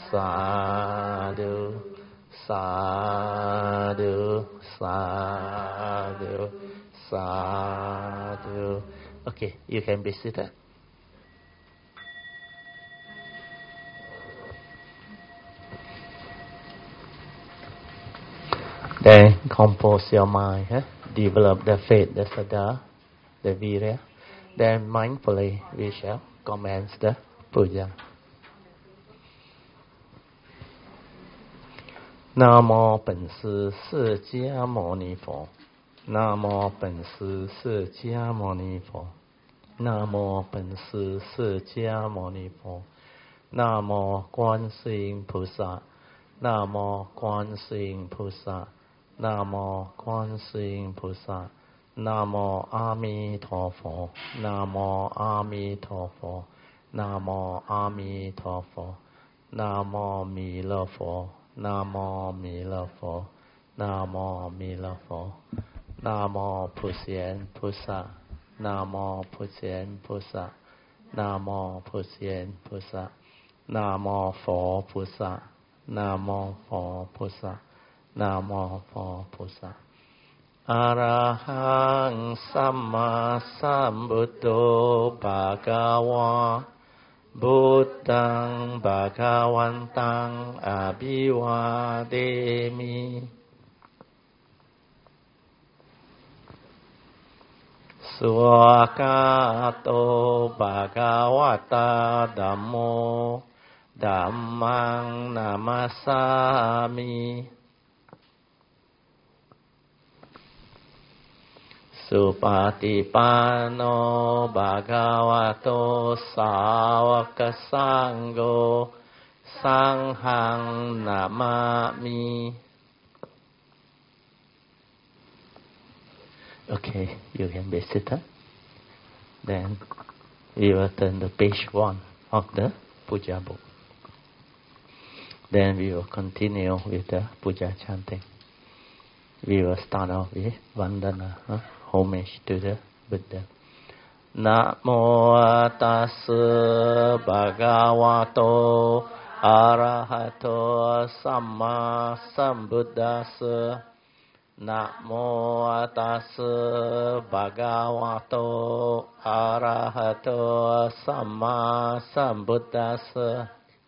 sadhu, sadhu, sadhu, sadhu. Okay, you can be seated. Then compose your mind, develop the faith, the saddha, the virya. Then mindfully we shall commence the puja. 南无本师释迦牟尼佛，南无本师释迦牟尼佛，南无本师释迦牟尼佛，南无观世音菩萨，南无观世音菩萨，南无观世音菩萨，南无阿弥陀佛，南无阿弥陀佛，南无阿弥陀佛，南无弥勒佛。南无弥勒佛，南无弥勒佛，南无普贤菩萨，南无普贤菩萨，南无普贤菩萨，南无佛菩萨，南无佛菩萨，南无佛菩萨。อะระหังสัมมาสัมพุทโธภะคะวะบุตตังภะคะวันตังอะภิวาเทมิสุขโตภะคะวะตาธัมโมธัมมังนามัสสามิสุปฏิปันโนภะคะวะโตสาวกสังโฆสังฆังนะมามิ Okay, you can be seated. Then we will turn to page 1 of the puja book. Then we will continue with the puja chanting. We will start off with Vandana, homage to the Buddha. Namo tassa bhagavato arahato samma sambuddhassa. Namo tassa bhagavato arahato samma sambuddhassa.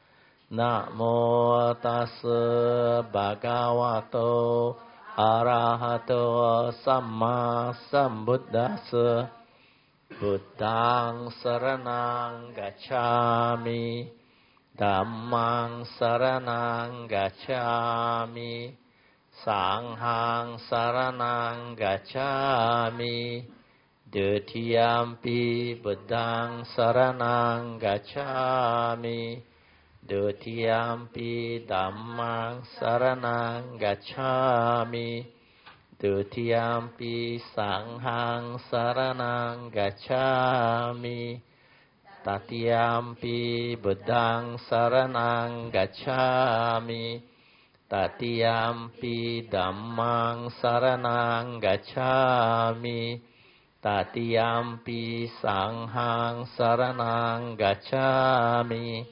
Namo tassa bhagavato arahato samma sambuddhassa. Buddhaṃ saraṇaṃ gacchāmi, Dhammaṃ saraṇaṃ gacchāmi, Saṅghaṃ saraṇaṃ gacchāmi, Dutiyampi Buddhaṃ saraṇaṃ gacchāmi, Dutiyampi Dhammaṃ saraṇaṃ gacchāmi, Dutiyampi Saṅghaṃ saraṇaṃ gacchāmi, Tatiyampi Buddhaṃ saraṇaṃ gacchāmi, Tatiyampi Dhammaṃ saraṇaṃ gacchāmi, Tatiyampi Saṅghaṃ saraṇaṃ gacchāmi.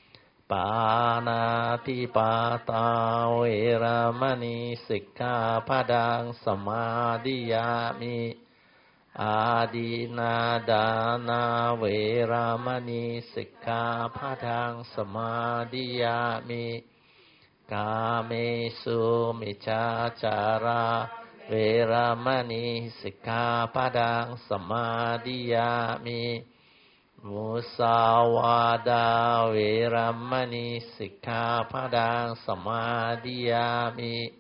Pāṇātiپātā vērāmani sikkhapada samādhiyāmi. Ādinādāna vērāmani sikkhapada samādhiyāmi. Kāmesu micchācārā vērāmani sikkhapada samādhiyāmi. Musāvādā vērāmani sikkhapada samādhiyāmi.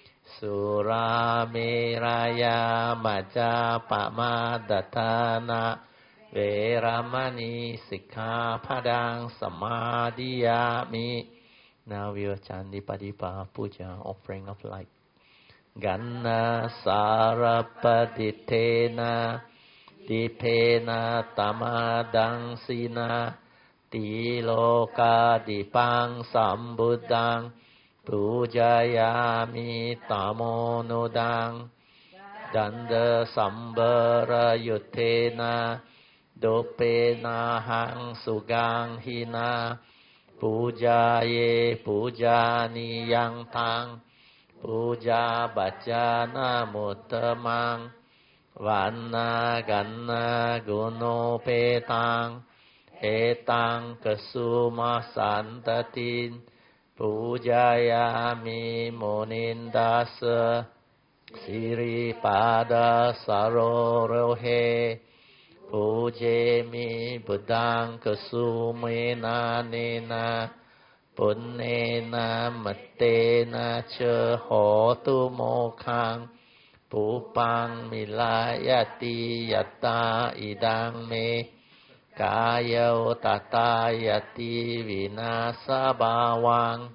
Surāmerāya majjapamāddattāna vērāmani sikkhapada samādhiyāmi. Now we will chant the Padipa Puja, offering of light. Ganna sarapatitena Dipena tamadang sina Tiloka dipang sambuddhang Pujayami tamonudang Danda sambara yutena Dopena hang sugang hina Pujaye pujani yang tang Puja bajana muttamang Vanna ganna guno petang Etang kesuma santatin Pujayami munindasa Siri pada sarorohe Pujemi budang kesumena nena Punnena matena cha hotu mokhang Pupang milayati yatta idang me Kayo tatayati vinasa bawang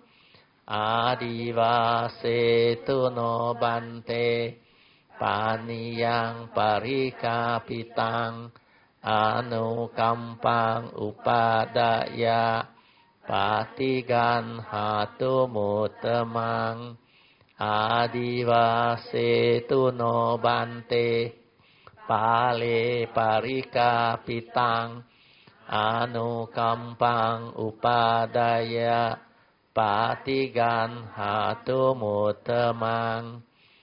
Adivase tuno bante Paniyang parikapitang Anukampang upadaya Patigan hatu muttamang Adivase tuno bante Pale parikapitang Anukampang upadaya Patigan hatu muttamang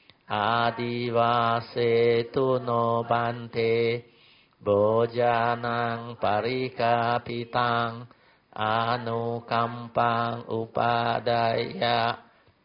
Adivase tuno bante Bojanang parikapitang Anukampang upadaya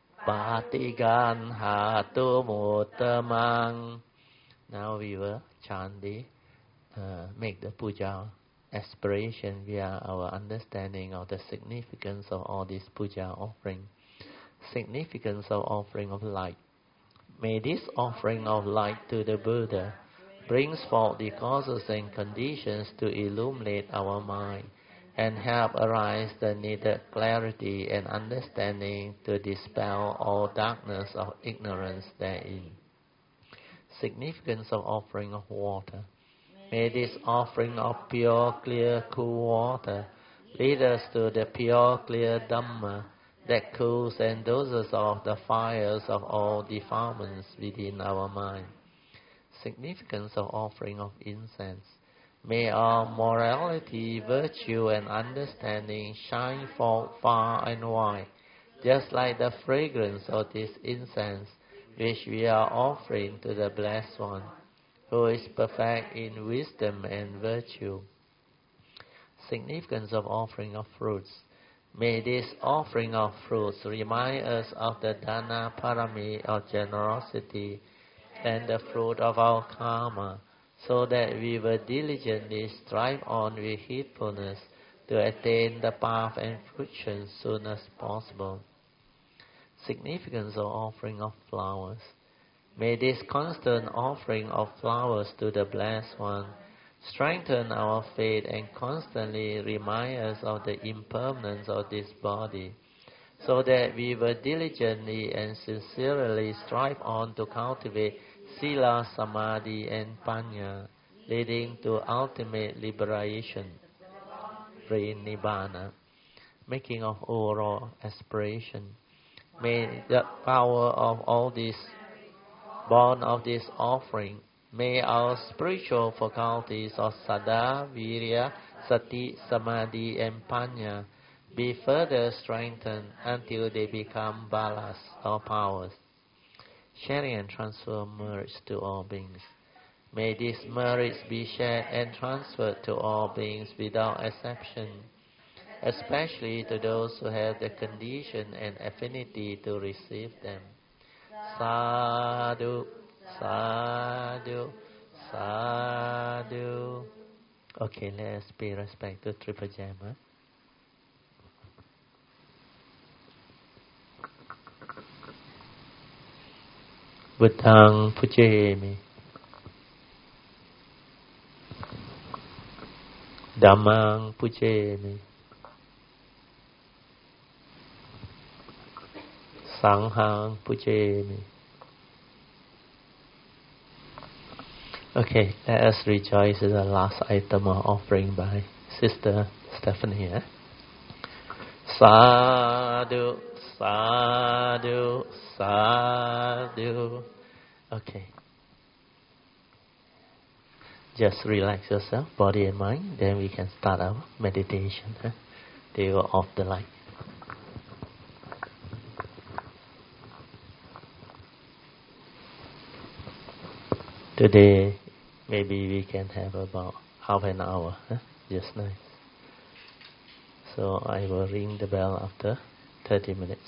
Patigan hatu muttamang. Now we will chant make the puja aspiration via our understanding of the significance of all these puja offering. Significance of offering of light. May this offering of light to the Buddha brings forth the causes and conditions to illuminate our mind and help arise the needed clarity and understanding to dispel all darkness of ignorance therein. Significance of offering of water. May this offering of pure, clear, cool water lead us to the pure, clear Dhamma that cools and doses off the fires of all defilements within our mind. Significance of offering of incense. May our morality, virtue and understanding shine forth far and wide, just like the fragrance of this incense which we are offering to the Blessed One, who is perfect in wisdom and virtue. Significance of offering of fruits. May this offering of fruits remind us of the Dana Parami of generosity and the fruit of our karma, so that we will diligently strive on with heedfulness to attain the path and fruition soon as possible. Significance of offering of flowers. May this constant offering of flowers to the Blessed One strengthen our faith and constantly remind us of the impermanence of this body, so that we will diligently and sincerely strive on to cultivate Sila, Samadhi and Panya, leading to ultimate liberation, Nibbana. Making of overall aspiration. May the power of all this, born of this offering, may our spiritual faculties of Saddha, Virya, Sati, Samadhi and Panya be further strengthened until they become balas or powers. Sharing and transfer merits to all beings. May these merits be shared and transferred to all beings without exception, especially to those who have the condition and affinity to receive them. Sadhu, sadhu, sadhu. Okay, let us pay respect to Triple Gem. Buddhang pujayami. Dhammang pujayami. Sanghang pujayami. Okay, let us rejoice in the last item of offering by Sister Stephanie. Sadhu, sadhu, sadhu. Okay. Just relax yourself, body and mind, then we can start our meditation. they will off the light. Today, maybe we can have about half an hour, just nice. So I will ring the bell after 30 minutes.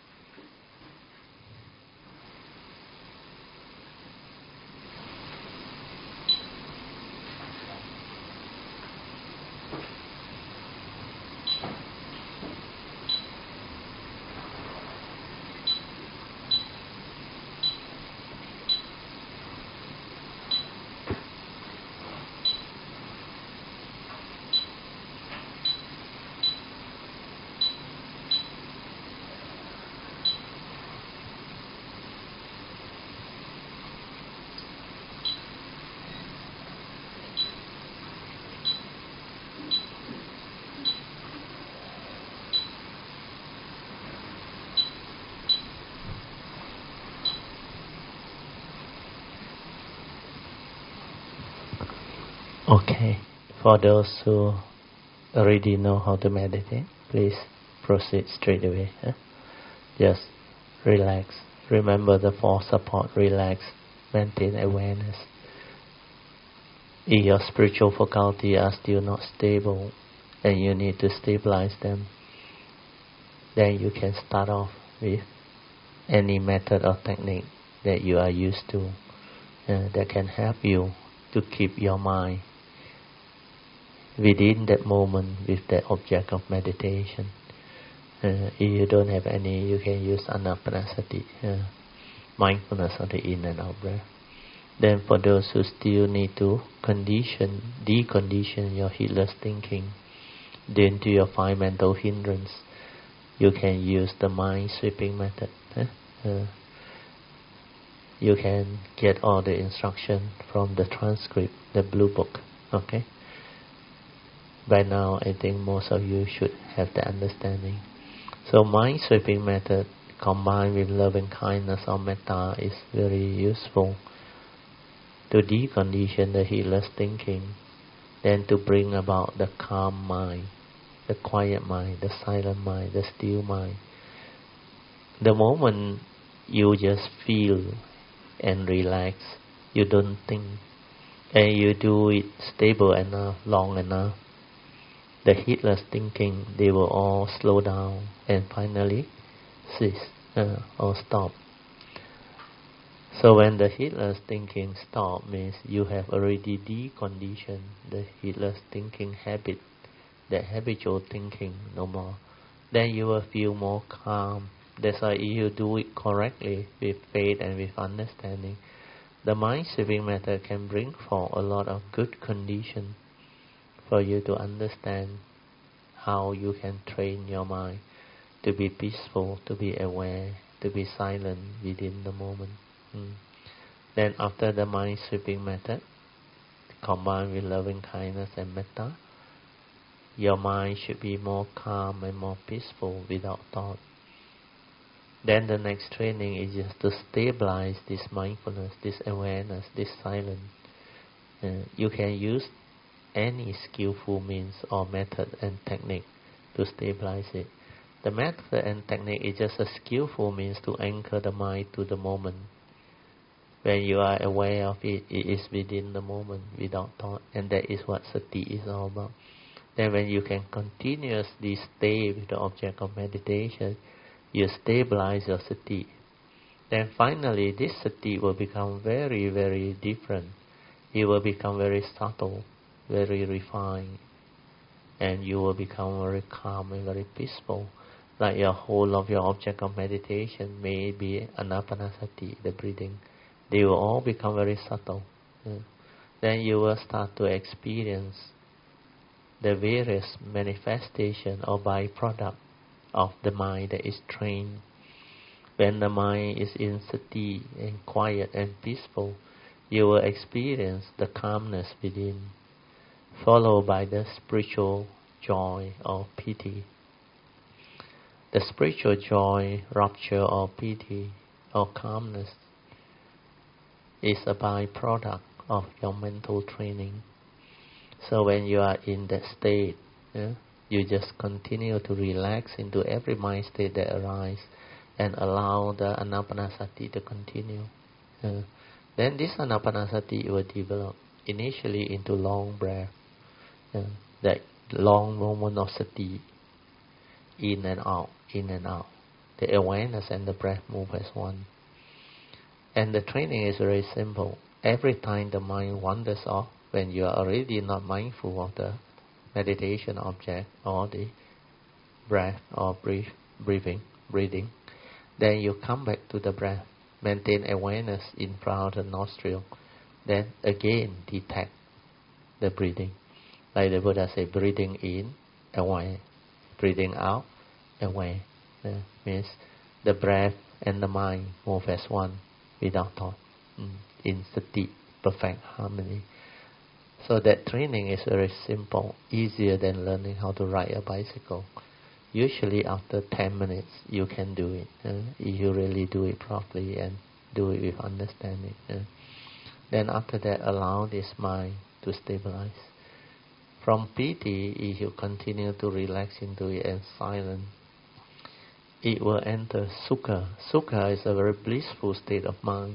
Okay, for those who already know how to meditate, please proceed straight away. Just relax. Remember the four support. Relax. Maintain awareness. If your spiritual faculty are still not stable and you need to stabilize them, then you can start off with any method or technique that you are used to that can help you to keep your mind within that moment with the object of meditation. If you don't have any, you can use anapanasati, mindfulness of the in and out breath. Then for those who still need to decondition your heedless thinking due to your 5 mental hindrance, you can use the mind sweeping method. You can get all the instruction from the transcript, the blue book. Okay? By now, I think most of you should have the understanding. So mind sweeping method combined with loving kindness or metta is very useful to decondition the heedless thinking, then to bring about the calm mind, the quiet mind, the silent mind, the still mind. The moment you just feel and relax, you don't think, and you do it stable enough, long enough, the heedless thinking, they will all slow down and finally cease or stop. So when the heedless thinking stop, means you have already deconditioned the heedless thinking habit, the habitual thinking no more. Then you will feel more calm. That's why if you do it correctly with faith and with understanding, the mind sweeping method can bring forth a lot of good condition for you to understand how you can train your mind to be peaceful, to be aware, to be silent within the moment. Then after the mind sweeping method, combined with loving kindness and metta, your mind should be more calm and more peaceful without thought. Then the next training is just to stabilize this mindfulness, this awareness, this silence. You can use any skillful means or method and technique to stabilize it. The method and technique is just a skillful means to anchor the mind to the moment. When you are aware of it, it is within the moment without thought, and that is what sati is all about. Then when you can continuously stay with the object of meditation, you stabilize your sati. Then finally this sati will become very, very different. It will become very subtle, very refined, and you will become very calm and very peaceful. Like your whole of your object of meditation may be anapanasati, the breathing. They will all become very subtle. Then you will start to experience the various manifestation or byproduct of the mind that is trained. When the mind is in sati and quiet and peaceful, you will experience the calmness within, followed by the spiritual joy or piti. The spiritual joy, rapture or piti or calmness is a byproduct of your mental training. So when you are in that state, You just continue to relax into every mind state that arises and allow the anapanasati to continue. Then this anapanasati will develop initially into long breath, that long moment of sati, in and out, in and out. The awareness and the breath move as one. And the training is very simple. Every time the mind wanders off, when you are already not mindful of the meditation object or the breath or breathing, then you come back to the breath. Maintain awareness in front of the nostril. Then again detect the breathing. Like the Buddha said, breathing in, away. Breathing out, away. Means the breath and the mind move as one without thought. In sati, perfect harmony. So that training is very simple, easier than learning how to ride a bicycle. Usually after 10 minutes you can do it, if you really do it properly and do it with understanding. Then after that, allow this mind to stabilize. From piti, if you continue to relax into it and silence, it will enter sukha. Sukha is a very blissful state of mind.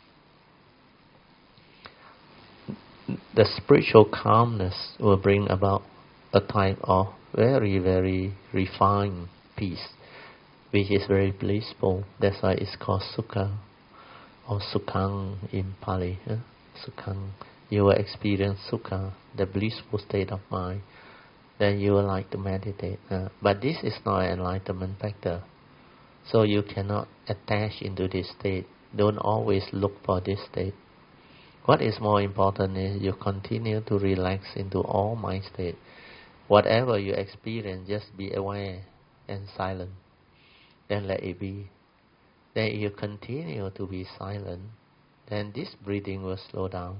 The spiritual calmness will bring about a type of very, very refined peace, which is very blissful. That's why it's called sukha, or sukhang in Pali. Sukhang. You will experience sukha, the blissful state of mind. Then you will like to meditate. But this is not an enlightenment factor. So you cannot attach into this state. Don't always look for this state. What is more important is you continue to relax into all mind state. Whatever you experience, just be aware and silent. Then let it be. Then you continue to be silent, then this breathing will slow down.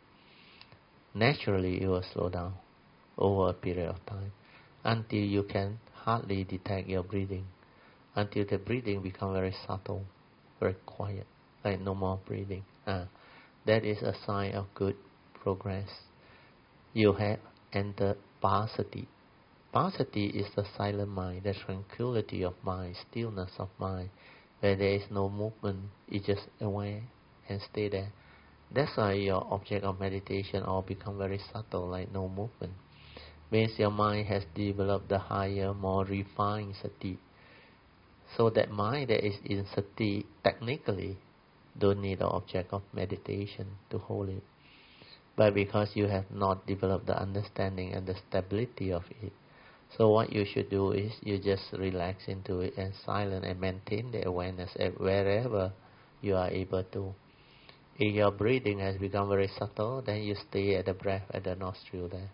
Naturally it will slow down over a period of time until you can hardly detect your breathing, until the breathing becomes very subtle, very quiet, like no more breathing. That is a sign of good progress. You have entered pasati. Pasati is the silent mind, the tranquility of mind, stillness of mind, where there is no movement, it's just aware and stay there. That's why your object of meditation all become very subtle, like no movement. Means your mind has developed the higher, more refined sati. So that mind that is in sati, technically, don't need an object of meditation to hold it. But because you have not developed the understanding and the stability of it, so what you should do is you just relax into it and silent and maintain the awareness at wherever you are able to. If your breathing has become very subtle, then you stay at the breath at the nostril there.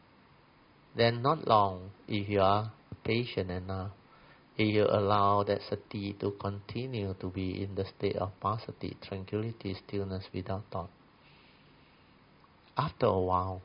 Then not long, if you are patient enough, if you allow that sati to continue to be in the state of pasati, tranquility, stillness without thought, after a while,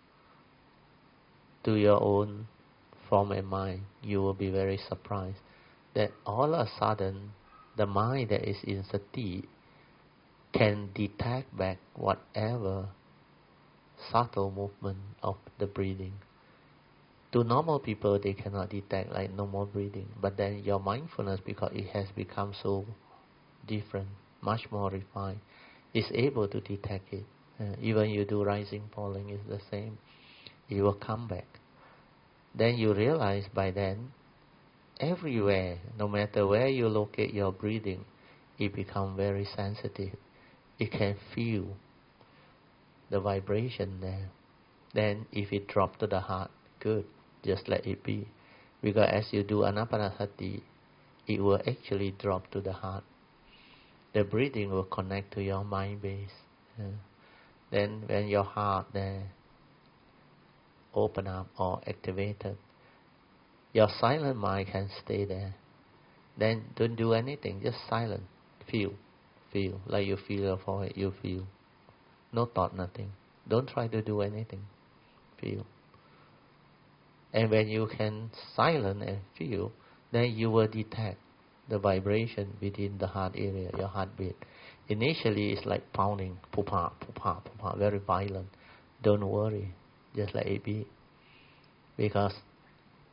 to your own form and mind, you will be very surprised that all of a sudden, the mind that is in sati can detect back whatever subtle movement of the breathing. To normal people, they cannot detect, like no more breathing. But then your mindfulness, because it has become so different, much more refined, is able to detect it. Even you do rising, falling, is the same. It will come back. Then you realize by then, everywhere, no matter where you locate your breathing, it becomes very sensitive. It can feel the vibration there. Then if it drops to the heart, good, just let it be. Because as you do anapanasati, it will actually drop to the heart. The breathing will connect to your mind base. Then when your heart there open up or activated, your silent mind can stay there. Then don't do anything, just silent. Feel. Like you feel your forehead, you feel. No thought, nothing. Don't try to do anything. Feel. And when you can silent and feel, then you will detect the vibration within the heart area, your heartbeat. Initially it's like pounding, pupa, pupa, pupa, very violent. Don't worry, just let it be. Because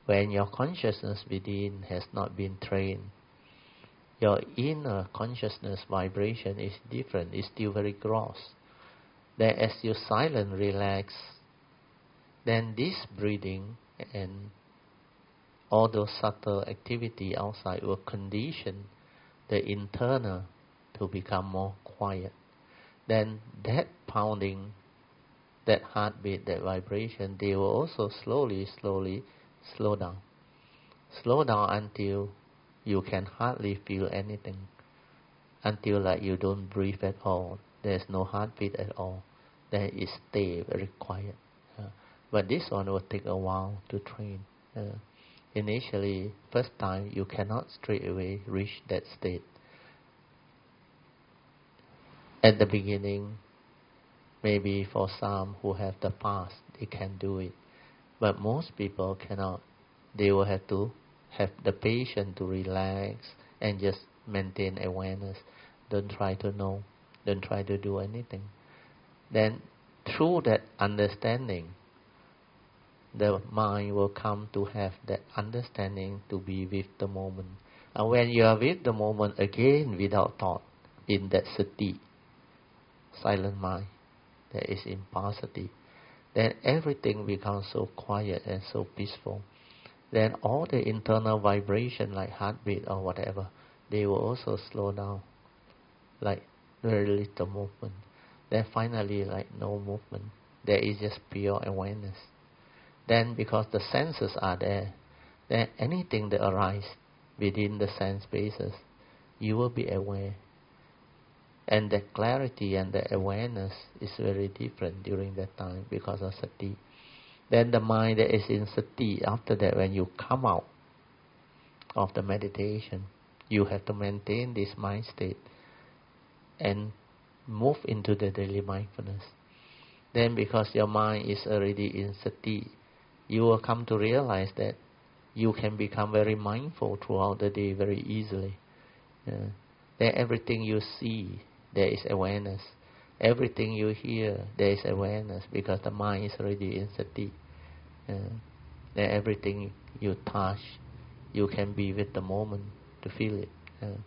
when your consciousness within has not been trained, your inner consciousness vibration is different, it's still very gross. Then as you silent, relax, then this breathing and all those subtle activity outside will condition the internal to become more quiet. Then that pounding, that heartbeat, that vibration, they will also slowly slow down. Slow down until you can hardly feel anything, until like you don't breathe at all. There's no heartbeat at all. Then it stay very quiet. But this one will take a while to train. Initially, first time, you cannot straight away reach that state. At the beginning, maybe for some who have the past, they can do it. But most people cannot. They will have to have the patience to relax and just maintain awareness. Don't try to know. Don't try to do anything. Then through that understanding, the mind will come to have that understanding to be with the moment. And when you are with the moment again without thought, in that sati, silent mind, that is in paucity, then everything becomes so quiet and so peaceful. Then all the internal vibration like heartbeat or whatever, they will also slow down, like very little movement. Then finally like no movement. There is just pure awareness. Then because the senses are there, then anything that arises within the sense bases, you will be aware. And the clarity and the awareness is very different during that time because of sati. Then the mind that is in sati, after that when you come out of the meditation, you have to maintain this mind state and move into the daily mindfulness. Then because your mind is already in sati, you will come to realize that you can become very mindful throughout the day very easily. Then everything you see, there is awareness. Everything you hear, there is awareness because the mind is already in sati. Then everything you touch, you can be with the moment to feel it.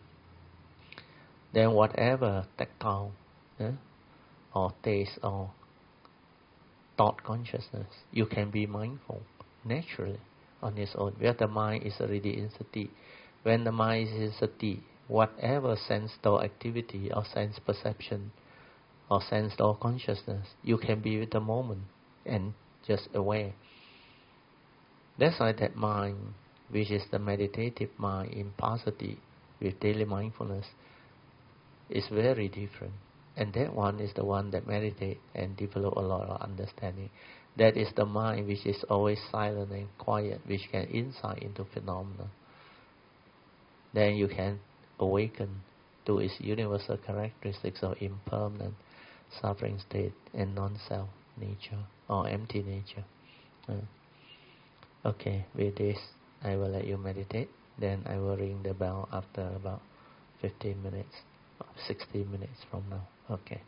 Then whatever tactile or taste or thought consciousness, you can be mindful naturally on its own, where the mind is already in sati. When the mind is in sati, whatever sense door activity or sense perception or sense door consciousness, you can be with the moment and just aware. That's why that mind, which is the meditative mind in paucity with daily mindfulness, is very different. And that one is the one that meditate and develop a lot of understanding. That is the mind which is always silent and quiet, which can insight into phenomena. Then you can awaken to its universal characteristics of impermanent, suffering state and non-self nature or empty nature. Okay, with this I will let you meditate. Then I will ring the bell after about 15 minutes, 16 minutes from now. Okay.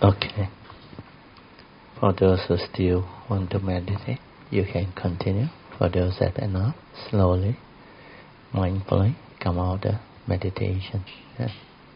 Okay. For those who still want to meditate, you can continue. For those that are not, slowly, mindfully come out of meditation. Yeah.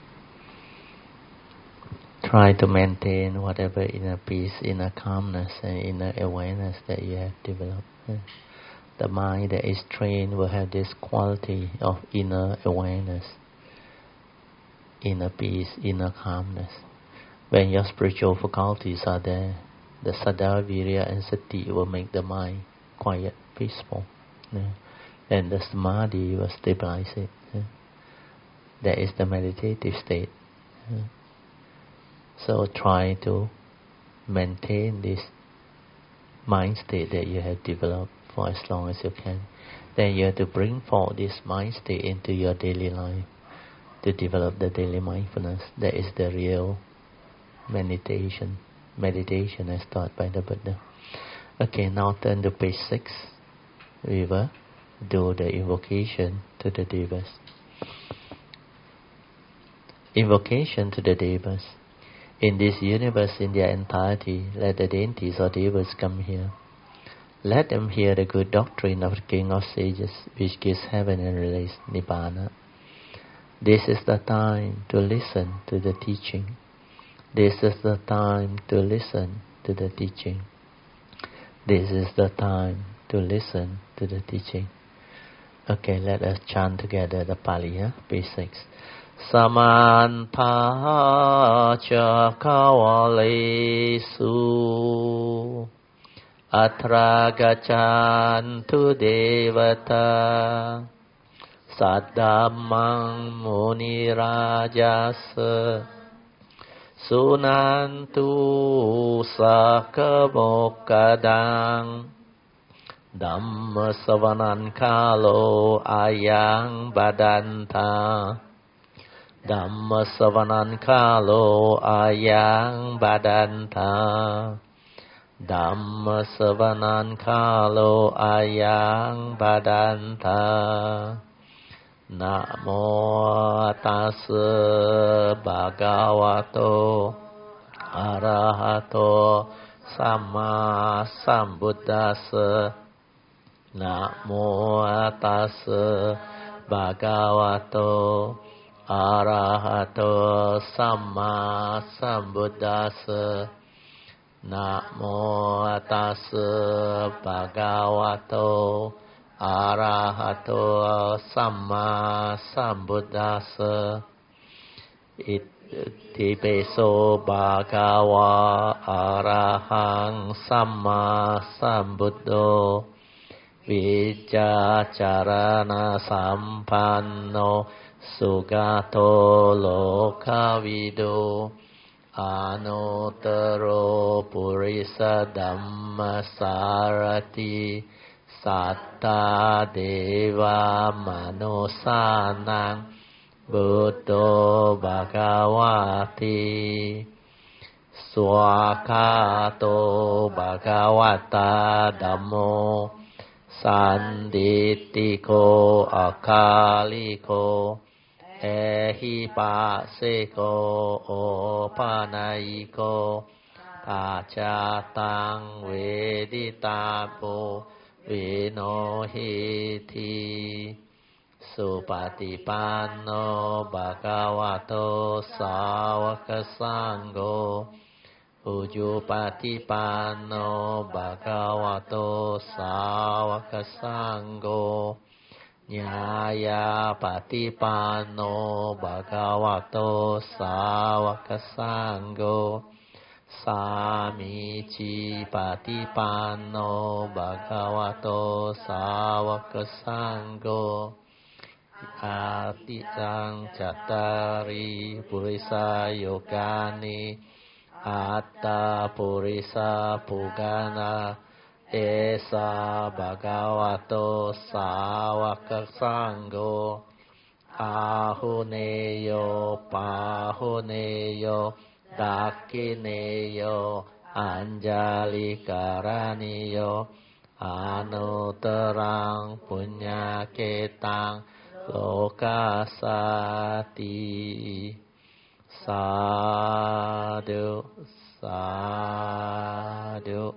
Try to maintain whatever inner peace, inner calmness, and inner awareness that you have developed. Yeah. The mind that is trained will have this quality of inner awareness, inner peace, inner calmness. When your spiritual faculties are there, the Saddha, Virya and Sati will make the mind quiet, peaceful. Yeah. And the Samadhi will stabilize it. Yeah. That is the meditative state. Yeah. So try to maintain this mind state that you have developed for as long as you can. Then you have to bring forth this mind state into your daily life to develop the daily mindfulness. That is the real meditation as taught by the Buddha. Okay, now turn to page 6. We will do the invocation to the Devas. Invocation to the Devas. In this universe, in their entirety, let the deities or Devas come here. Let them hear the good doctrine of the King of Sages, which gives heaven and release, Nibbana. This is the time to listen to the teaching. This is the time to listen to the teaching. This is the time to listen to the teaching. Okay, let us chant together the Pali, page 6. Samanta Chakawalesu Atra Gachantu Devata Saddhammang Muni Rajasa Sunantu Sakabokadang Dhamma Savanan Kalo Ayang Badanta Dhamma Savanan Kalo Ayang Badanta Dhamma Savanan Kalo Ayang Badanta Namo Tassa Bhagavato Arahato Samma Sambuddhassa Namo Tassa Bhagavato Arahato Samma Sambuddhassa Namo Tassa Bhagavato Arahato Samma Sambuddhassa Iti peso Bhagava Arahang Samma Sambuddho Vijacarana Sampanno Sugato Lokavido Anuttaro Purisa Dhammasarati Satta Deva Manosanang Buddho Bhagavati Swakato Bhagavata Dhammo Sanditiko Akaliko Ehipaseko Opanaiko Pachatang Veditapo Vinohiti Supatipanno Bhagavato Sāvaka Sangho Ujupatipanno Bhagavato Sāvaka Sangho Nyaya Patipanno Bhagavato Sāvaka Sangho Samici Patipanno Bhagavato Sāvaka Sangho Atitang Cattari Purisa Yogani Atta Purisa Pugana Esa Bhagavato Sāvaka Sangho Ahuneyo Pahuneyo Dakineyo Anjali Karaniyo Anutarang Punyaketang Lokasati Sadhu Sadhu,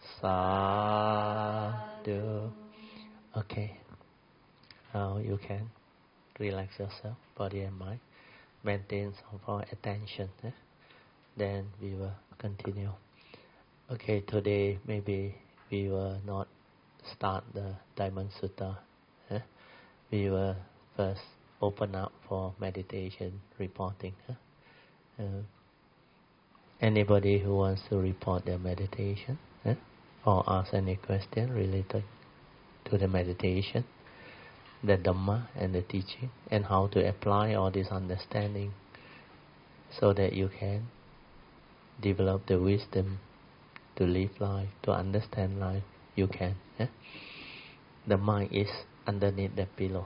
sadhu. Okay. Now you can relax yourself, body and mind. Maintain some form of attention. Then we will continue. Okay, today maybe we will not start the Diamond Sutta. We will first open up for meditation reporting. Anybody who wants to report their meditation or ask any question related to the meditation, the Dhamma and the teaching, and how to apply all this understanding so that you can develop the wisdom to live life, to understand life, you can. The mind is underneath the pillow.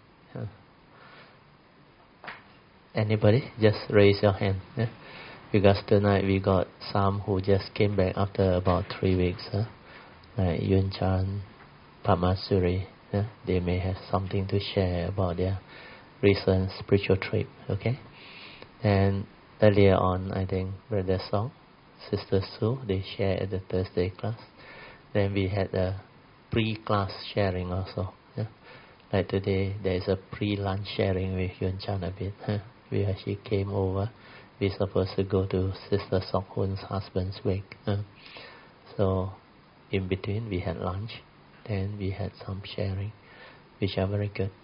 Anybody? Just raise your hand. Because tonight we got some who just came back after about 3 weeks. Like Yun Chan, Pamasuri. They may have something to share about their recent spiritual trip. Okay? And earlier on, I think Brother Song, Sister Sue, they shared at the Thursday class. Then we had a pre-class sharing also. Like today, there is a pre-lunch sharing with Yun Chan a bit. Where she came over. We supposed to go to Sister Sok Hun's husband's wake. So, in between, we had lunch. Then we had some sharing, which are very good.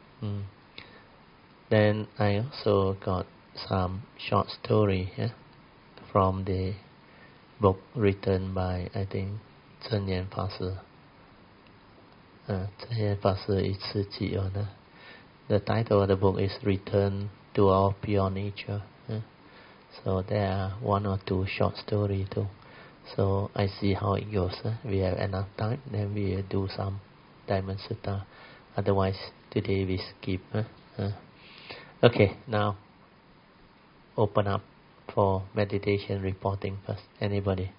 Then I also got some short story from the book written by, I think, Chen Yan Pa Si. Chen Yan Pa Si 一次记哦呢. The title of the book is Return to Our Pure Nature. So there are 1 or 2 short stories too. So I see how it goes. We have enough time, then we will do some Diamond Sutta. Otherwise, today we skip. Okay, now open up for meditation reporting first. Anybody?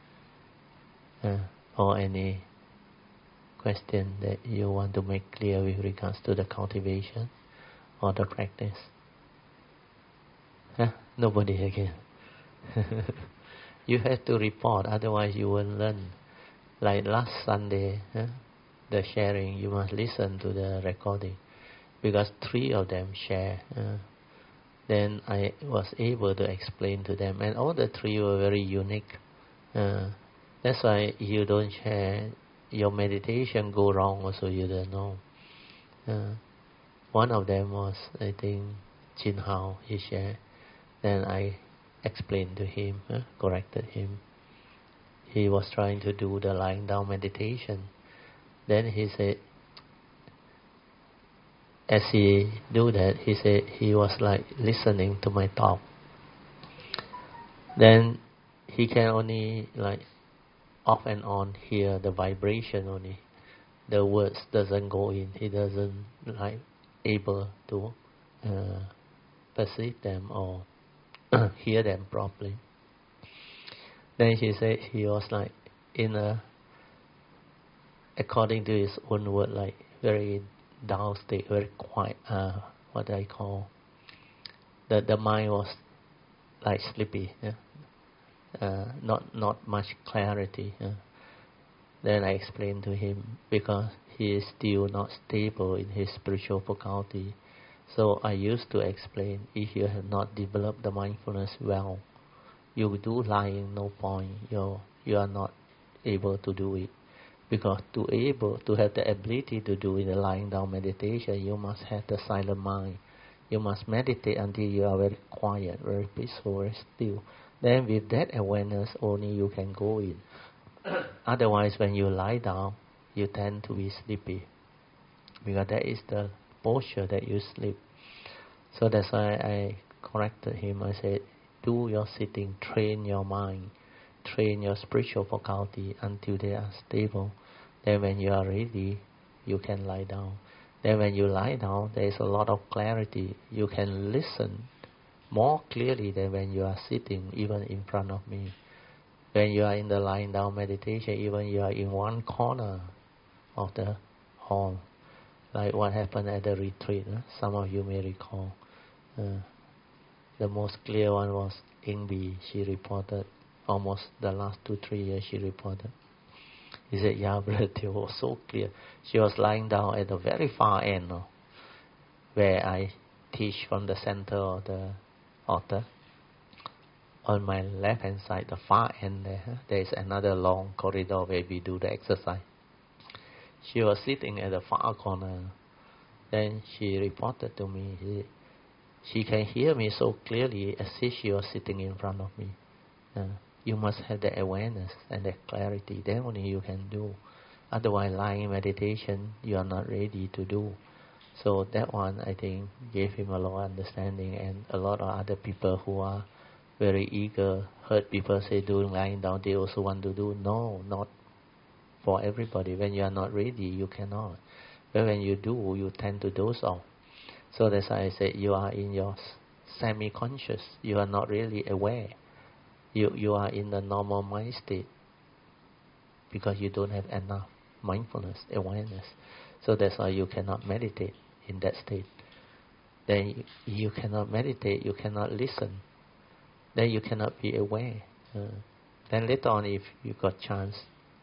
Or any question that you want to make clear with regards to the cultivation or the practice? Nobody again. You have to report, otherwise you won't learn. Like last Sunday, the sharing, you must listen to the recording, because 3 of them share. Then I was able to explain to them, and all the 3 were very unique. That's why you don't share, your meditation go wrong also, you don't know. One of them was, I think, Jin Hao, he shared. Then I explained to him, corrected him. He was trying to do the lying down meditation. Then he said, as he do that, he said he was like listening to my talk. Then he can only like off and on hear the vibration only. The words doesn't go in. He doesn't like able to perceive them or hear them properly. Then he said he was like in a, according to his own word, like very down state, very quiet. What I call the mind was like sleepy. Not much clarity. Then I explained to him, because he is still not stable in his spiritual faculty. So I used to explain, if you have not developed the mindfulness well, you do lying, no point. You are not able to do it. Because to have the ability to do in the lying down meditation, you must have the silent mind. You must meditate until you are very quiet, very peaceful, very still. Then with that awareness, only you can go in. Otherwise, when you lie down, you tend to be sleepy. Because that is the posture that you sleep. So that's why I corrected him. I said, do your sitting, train your mind, train your spiritual faculty until they are stable. Then when you are ready, you can lie down. Then when you lie down, there is a lot of clarity. You can listen more clearly than when you are sitting, even in front of me. When you are in the lying down meditation, even you are in one corner of the hall, like what happened at the retreat. Some of you may recall. The most clear one was Ingbi. She reported almost the last 2-3 years she reported. He said, yeah, brother, it was so clear. She was lying down at the very far end, where I teach from the center of the altar. On my left hand side, the far end there is another long corridor where we do the exercise. She was sitting at the far corner. Then she reported to me, she can hear me so clearly as if she was sitting in front of me. You must have the awareness and the clarity. Then only you can do. Otherwise, lying meditation, you are not ready to do. So that one, I think, gave him a lot of understanding. And a lot of other people who are very eager, heard people say doing lying down, they also want to do. No, not for everybody. When you are not ready, you cannot. But when you do, you tend to doze off. So that's why I said you are in your semi-conscious. You are not really aware. You are in the normal mind state because you don't have enough mindfulness, awareness. So that's why you cannot meditate in that state. Then you cannot meditate, you cannot listen. Then you cannot be aware. Then later on, if you got chance,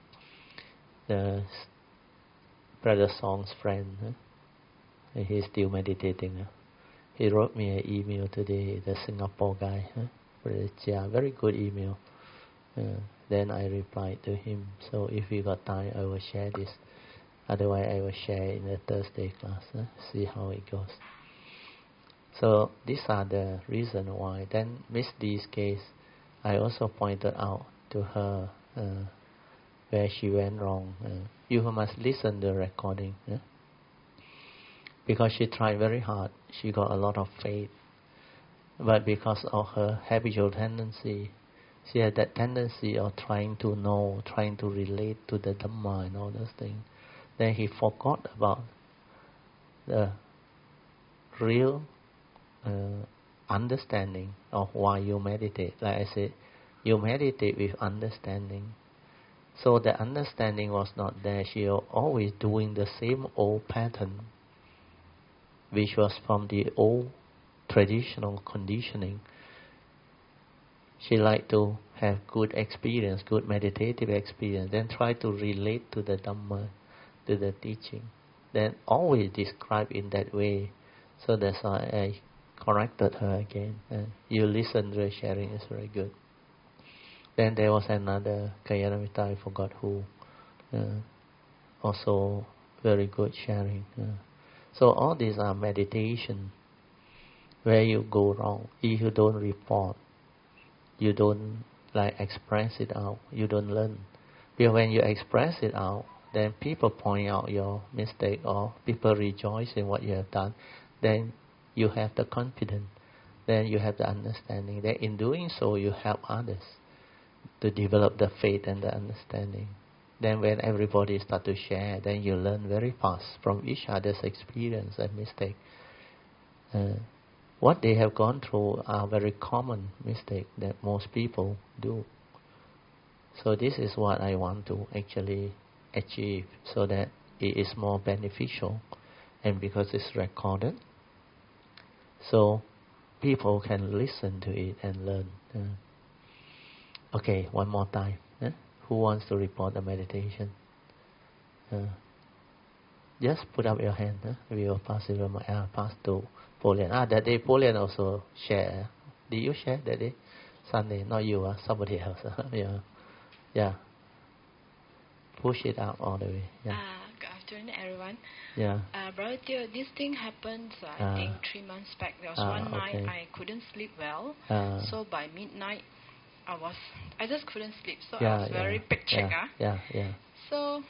the Brother Song's friend, he's still meditating. He wrote me an email today, the Singapore guy. Brother Chia, very good email. Then I replied to him. So if you got time, I will share this. Otherwise, I will share in the Thursday class. See how it goes. So these are the reasons why. Then Miss D's case, I also pointed out to her where she went wrong. You must listen to the recording. Because she tried very hard. She got a lot of faith. But because of her habitual tendency, she had that tendency of trying to know, trying to relate to the Dhamma and all those things. Then he forgot about the real understanding of why you meditate. Like I said, you meditate with understanding. So the understanding was not there. She was always doing the same old pattern, which was from the old traditional conditioning. She liked to have good experience, good meditative experience, then try to relate to the Dhamma, to the teaching. Then always describe in that way. So that's why I corrected her again. You listen to the sharing, is very good. Then there was another Kayanamita, I forgot who, also very good sharing. So all these are meditation where you go wrong. If you don't report, you don't express it out, you don't learn. Because when you express it out, then people point out your mistake or people rejoice in what you have done. Then you have the confidence. Then you have the understanding. Then in doing so, you help others to develop the faith and the understanding. Then when everybody start to share, then you learn very fast from each other's experience and mistake. What they have gone through are very common mistakes that most people do. So this is what I want to actually achieve, so that it is more beneficial, and because it's recorded, so people can listen to it and learn. Okay, one more time. Who wants to report the meditation? Just put up your hand. We will pass it on. Pass to Polian. That day Polian also share. Did you share that day? Sunday, not you, somebody else. Yeah. Push it out all the way. Yeah. Good afternoon, everyone. Yeah. Brother Theo, this thing happened, I think 3 months back. There was one night I couldn't sleep well. So by midnight, I just couldn't sleep. So I was very pictured. Yeah. So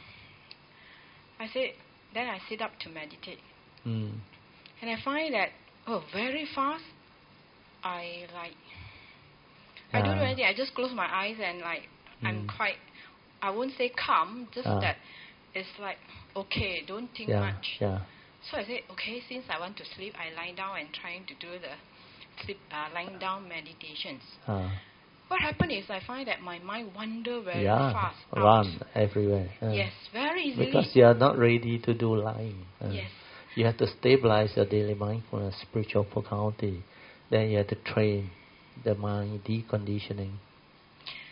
I sit up to meditate. And I find that, very fast, I don't do anything. I just close my eyes and I'm quite, I won't say calm, just that it's okay, don't think much. Yeah. So I said, okay, since I want to sleep, I lie down and trying to do the sleep, lying down meditations. What happened is I find that my mind wander very fast. Run everywhere. Yes, very easily. Because you are not ready to do lying. Yes. You have to stabilize your daily mindfulness, spiritual faculty. Then you have to train the mind, deconditioning.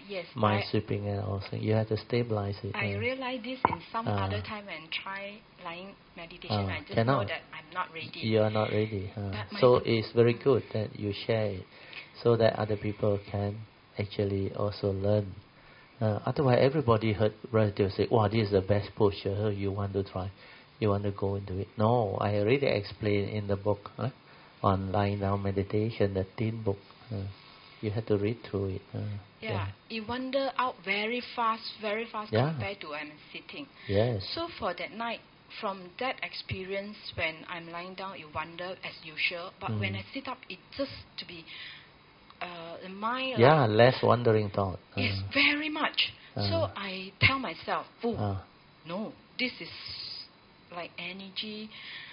Yes. mind sweeping and all things. You have to stabilize it. I realize this in some other time and try lying meditation. I just cannot. know that I'm not ready. You are not ready. So it's very good that you share it, so that other people can actually also learn. Otherwise, everybody heard relative say, "Wow, this is the best posture. You want to try? You want to go into it?" No, I already explained in the book on lying down meditation, the thin book. You have to read through it. It wander out very fast compared to I'm sitting. Yes. So for that night, from that experience, when I'm lying down, it wander as usual. But when I sit up, it just to be the mind. Less wandering thought. Yes, very much. So I tell myself, no, this is like energy.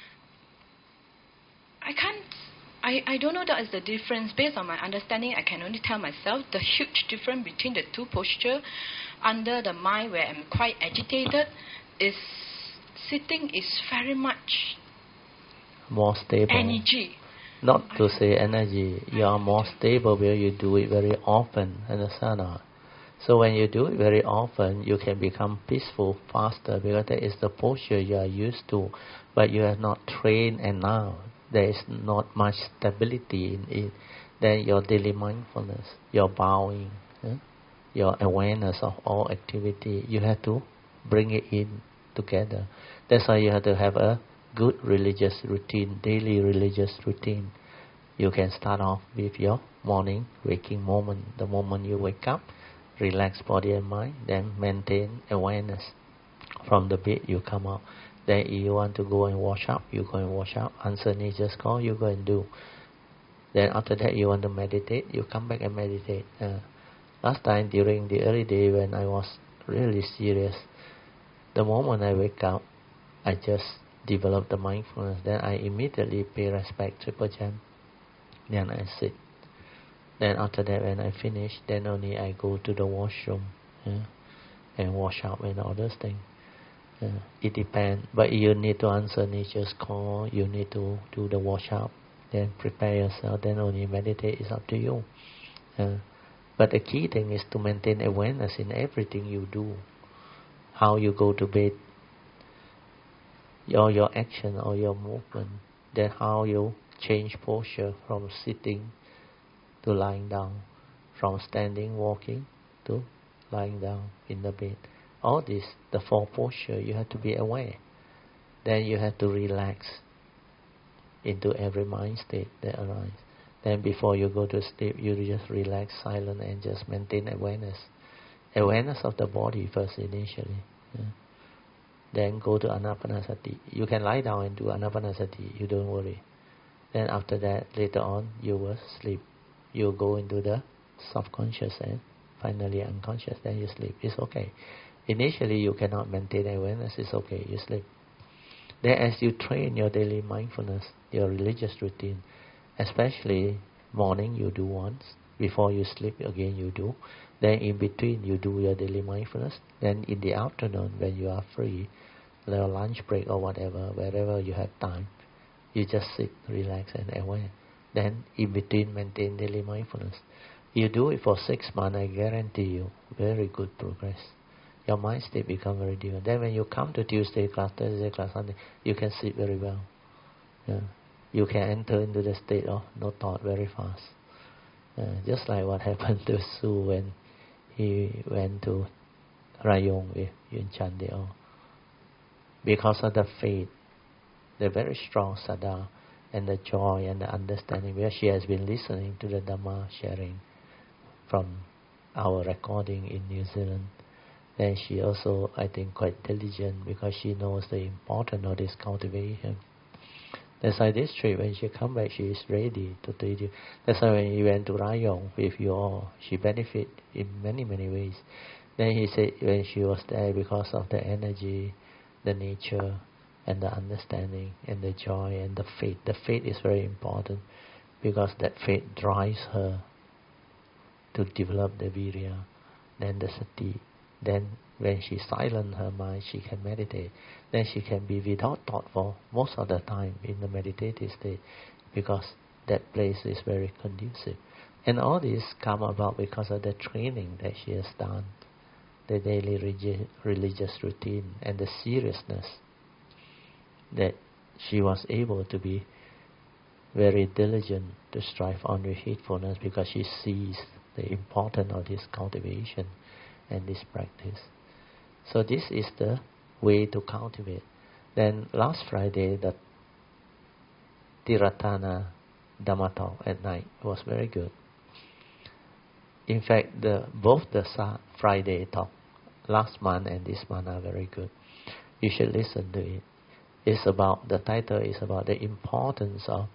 I don't know that is the difference. Based on my understanding, I can only tell myself the huge difference between the two postures. Under the mind, where I'm quite agitated, is sitting is very much more stable. Energy. Not to say energy. You are more stable where you do it very often. Understand? So when you do it very often, you can become peaceful faster, because that is the posture you are used to, but you have not trained enough. There is not much stability in it. Then your daily mindfulness, your bowing, your awareness of all activity, you have to bring it in together. That's why you have to have a good religious routine, daily religious routine. You can start off with your morning waking moment. The moment you wake up, relax body and mind, then maintain awareness. From the bed you come out. Then if you want to go and wash up, you go and wash up. Answer nature's call, you go and do. Then after that you want to meditate, you come back and meditate. Last time during the early day when I was really serious, the moment I wake up, I just develop the mindfulness. Then I immediately pay respect, triple jam. Then I sit. Then after that, when I finish, then only I go to the washroom and wash up and all those things. It depends. But you need to answer nature's call. You need to do the wash up. Then prepare yourself. Then only meditate. It's up to you. But the key thing is to maintain awareness in everything you do. How you go to bed, your action or your movement. Then how you change posture from sitting to lying down, from standing, walking to lying down in the bed. All this, the four posture, you have to be aware. Then you have to relax into every mind state that arises. Then before you go to sleep, you just relax, silent, and just maintain awareness. Awareness of the body first initially. Then go to Anapanasati. You can lie down and do Anapanasati, you don't worry. Then after that, later on, you will sleep. You go into the subconscious and finally unconscious, then you sleep. It's okay. Initially, you cannot maintain awareness. It's okay. You sleep. Then as you train your daily mindfulness, your religious routine, especially morning you do once, before you sleep again you do, then in between you do your daily mindfulness, then in the afternoon when you are free, your lunch break or whatever, wherever you have time, you just sit, relax and aware. Then in between maintain daily mindfulness. You do it for 6 months, I guarantee you, very good progress. Your mind state become very different. Then when you come to Tuesday class, Thursday class, Sunday, you can sit very well. You can enter into the state of no thought very fast. Just like what happened to Su when he went to Rayong with Yun Chan they all. Because of the faith, the very strong sada and the joy and the understanding, where she has been listening to the Dhamma sharing from our recording in New Zealand. Then she also, I think, quite diligent because she knows the importance of this cultivation. That's why this trip, when she come back, she is ready to teach you. That's why when he went to Rayong with you all, she benefit in many, many ways. Then he said when she was there, because of the energy, the nature, and the understanding, and the joy, and the faith. The faith is very important because that faith drives her to develop the virya, then the sati. Then when she silence her mind, she can meditate. Then she can be without thought for most of the time in the meditative state, because that place is very conducive. And all this come about because of the training that she has done, the daily religious routine, and the seriousness that she was able to be very diligent to strive on with heedfulness, because she sees the importance of this cultivation and this practice. So this is the way to cultivate. Then last Friday, the Tiratana Dhamma talk at night was very good. In fact, both the Friday talk last month and this month are very good. You should listen to it. The title is about the importance of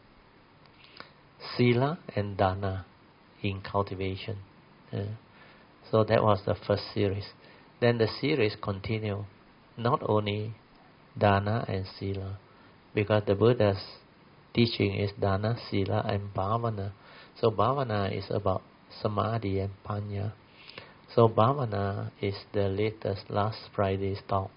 Sila and Dana in cultivation. So that was the first series. Then the series continued, not only Dana and Sila, because the Buddha's teaching is Dana, Sila, and Bhavana. So Bhavana is about Samadhi and Panya. So Bhavana is the latest last Friday's talk.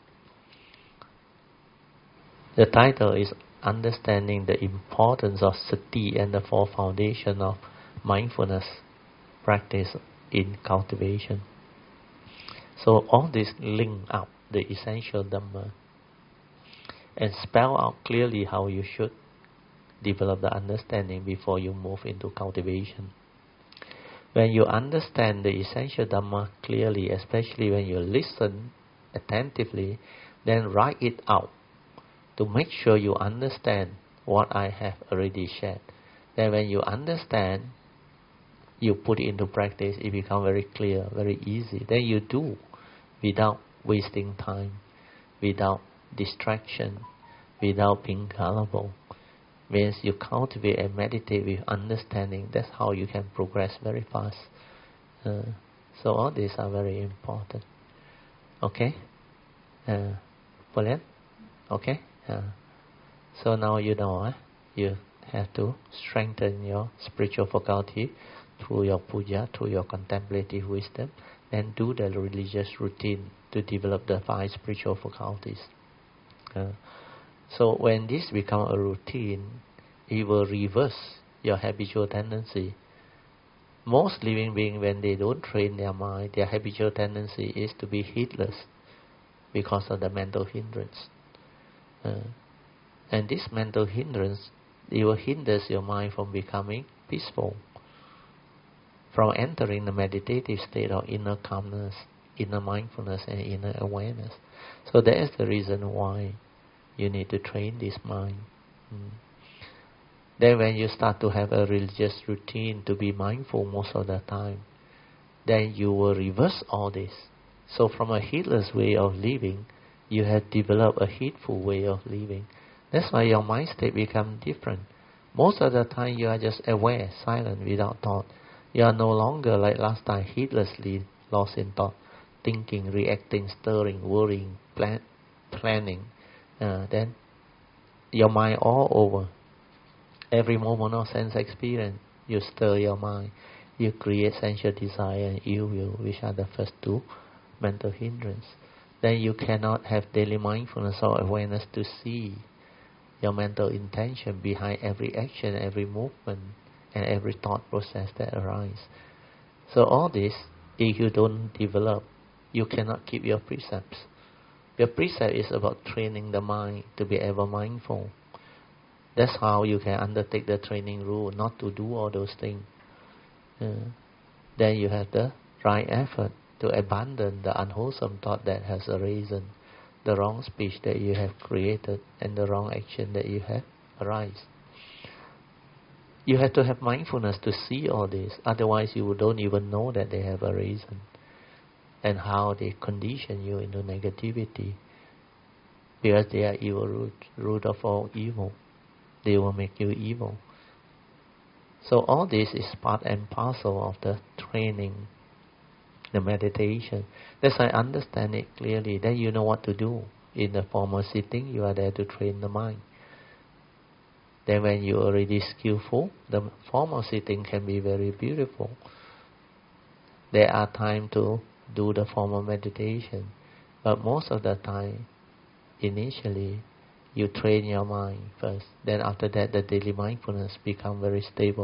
The title is Understanding the Importance of Sati and the Four Foundations of Mindfulness Practice in Cultivation. So all this link up the essential Dhamma and spell out clearly how you should develop the understanding before you move into cultivation. When you understand the essential Dhamma clearly, especially when you listen attentively, then write it out to make sure you understand what I have already shared. Then when you understand, you put it into practice, it becomes very clear, very easy. Then you do without wasting time, without distraction, without being gullible. Means you cultivate and meditate with understanding. That's how you can progress very fast. So all these are very important. Okay? Brilliant? Okay? So now you know, you have to strengthen your spiritual faculty through your puja, through your contemplative wisdom, then do the religious routine to develop the 5 spiritual faculties. So when this becomes a routine, it will reverse your habitual tendency. Most living beings, when they don't train their mind, their habitual tendency is to be heedless because of the mental hindrance. And this mental hindrance, it will hinder your mind from becoming peaceful, from entering the meditative state of inner calmness, inner mindfulness, and inner awareness. So that is the reason why you need to train this mind. Then when you start to have a religious routine to be mindful most of the time, then you will reverse all this. So from a heedless way of living, you have developed a heedful way of living. That's why your mind state becomes different. Most of the time you are just aware, silent, without thought. You are no longer like last time, heedlessly lost in thought, thinking, reacting, stirring, worrying, planning. Then your mind all over. Every moment of sense experience, you stir your mind. You create sensual desire and ill will, which are the first 2 mental hindrances. Then you cannot have daily mindfulness or awareness to see your mental intention behind every action, every movement, and every thought process that arises. So all this, if you don't develop, you cannot keep your precepts. Your precept is about training the mind to be ever mindful. That's how you can undertake the training rule, not to do all those things. Then you have the right effort to abandon the unwholesome thought that has arisen, the wrong speech that you have created, and the wrong action that you have arise. You have to have mindfulness to see all this, otherwise you don't even know that they have arisen and how they condition you into negativity, because they are evil root of all evil. They will make you evil. So all this is part and parcel of the training, the meditation. That's why I understand it clearly. Then you know what to do. In the formal sitting, you are there to train the mind. Then when you are already skillful, the formal sitting can be very beautiful. There are times to do the formal meditation. But most of the time, initially, you train your mind first. Then after that, the daily mindfulness becomes very stable.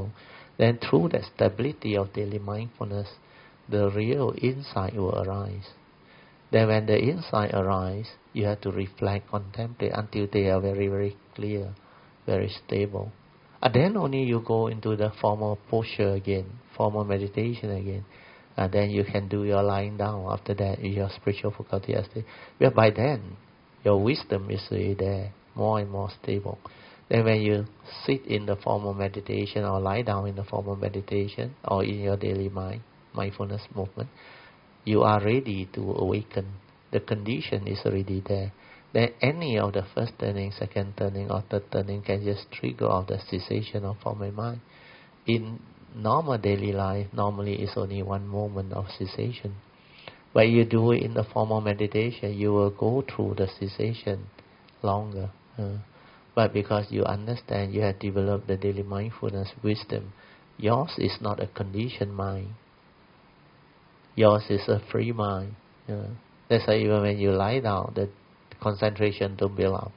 Then through the stability of daily mindfulness, the real insight will arise. Then when the insight arises, you have to reflect, contemplate until they are very, very clear, very stable. And then only you go into the formal posture again, formal meditation again. And then you can do your lying down after that, your spiritual faculty. Well, by then, your wisdom is really there, more and more stable. Then when you sit in the formal meditation or lie down in the formal meditation or in your daily mindfulness movement, you are ready to awaken. The condition is already there. Then any of the first turning, second turning or third turning can just trigger off the cessation of form and mind. In normal daily life, normally it's only one moment of cessation. But you do it in the formal meditation, you will go through the cessation longer. But because you understand, you have developed the daily mindfulness wisdom, yours is not a conditioned mind. Yours is a free mind. That's why even when you lie down, the concentration don't build up.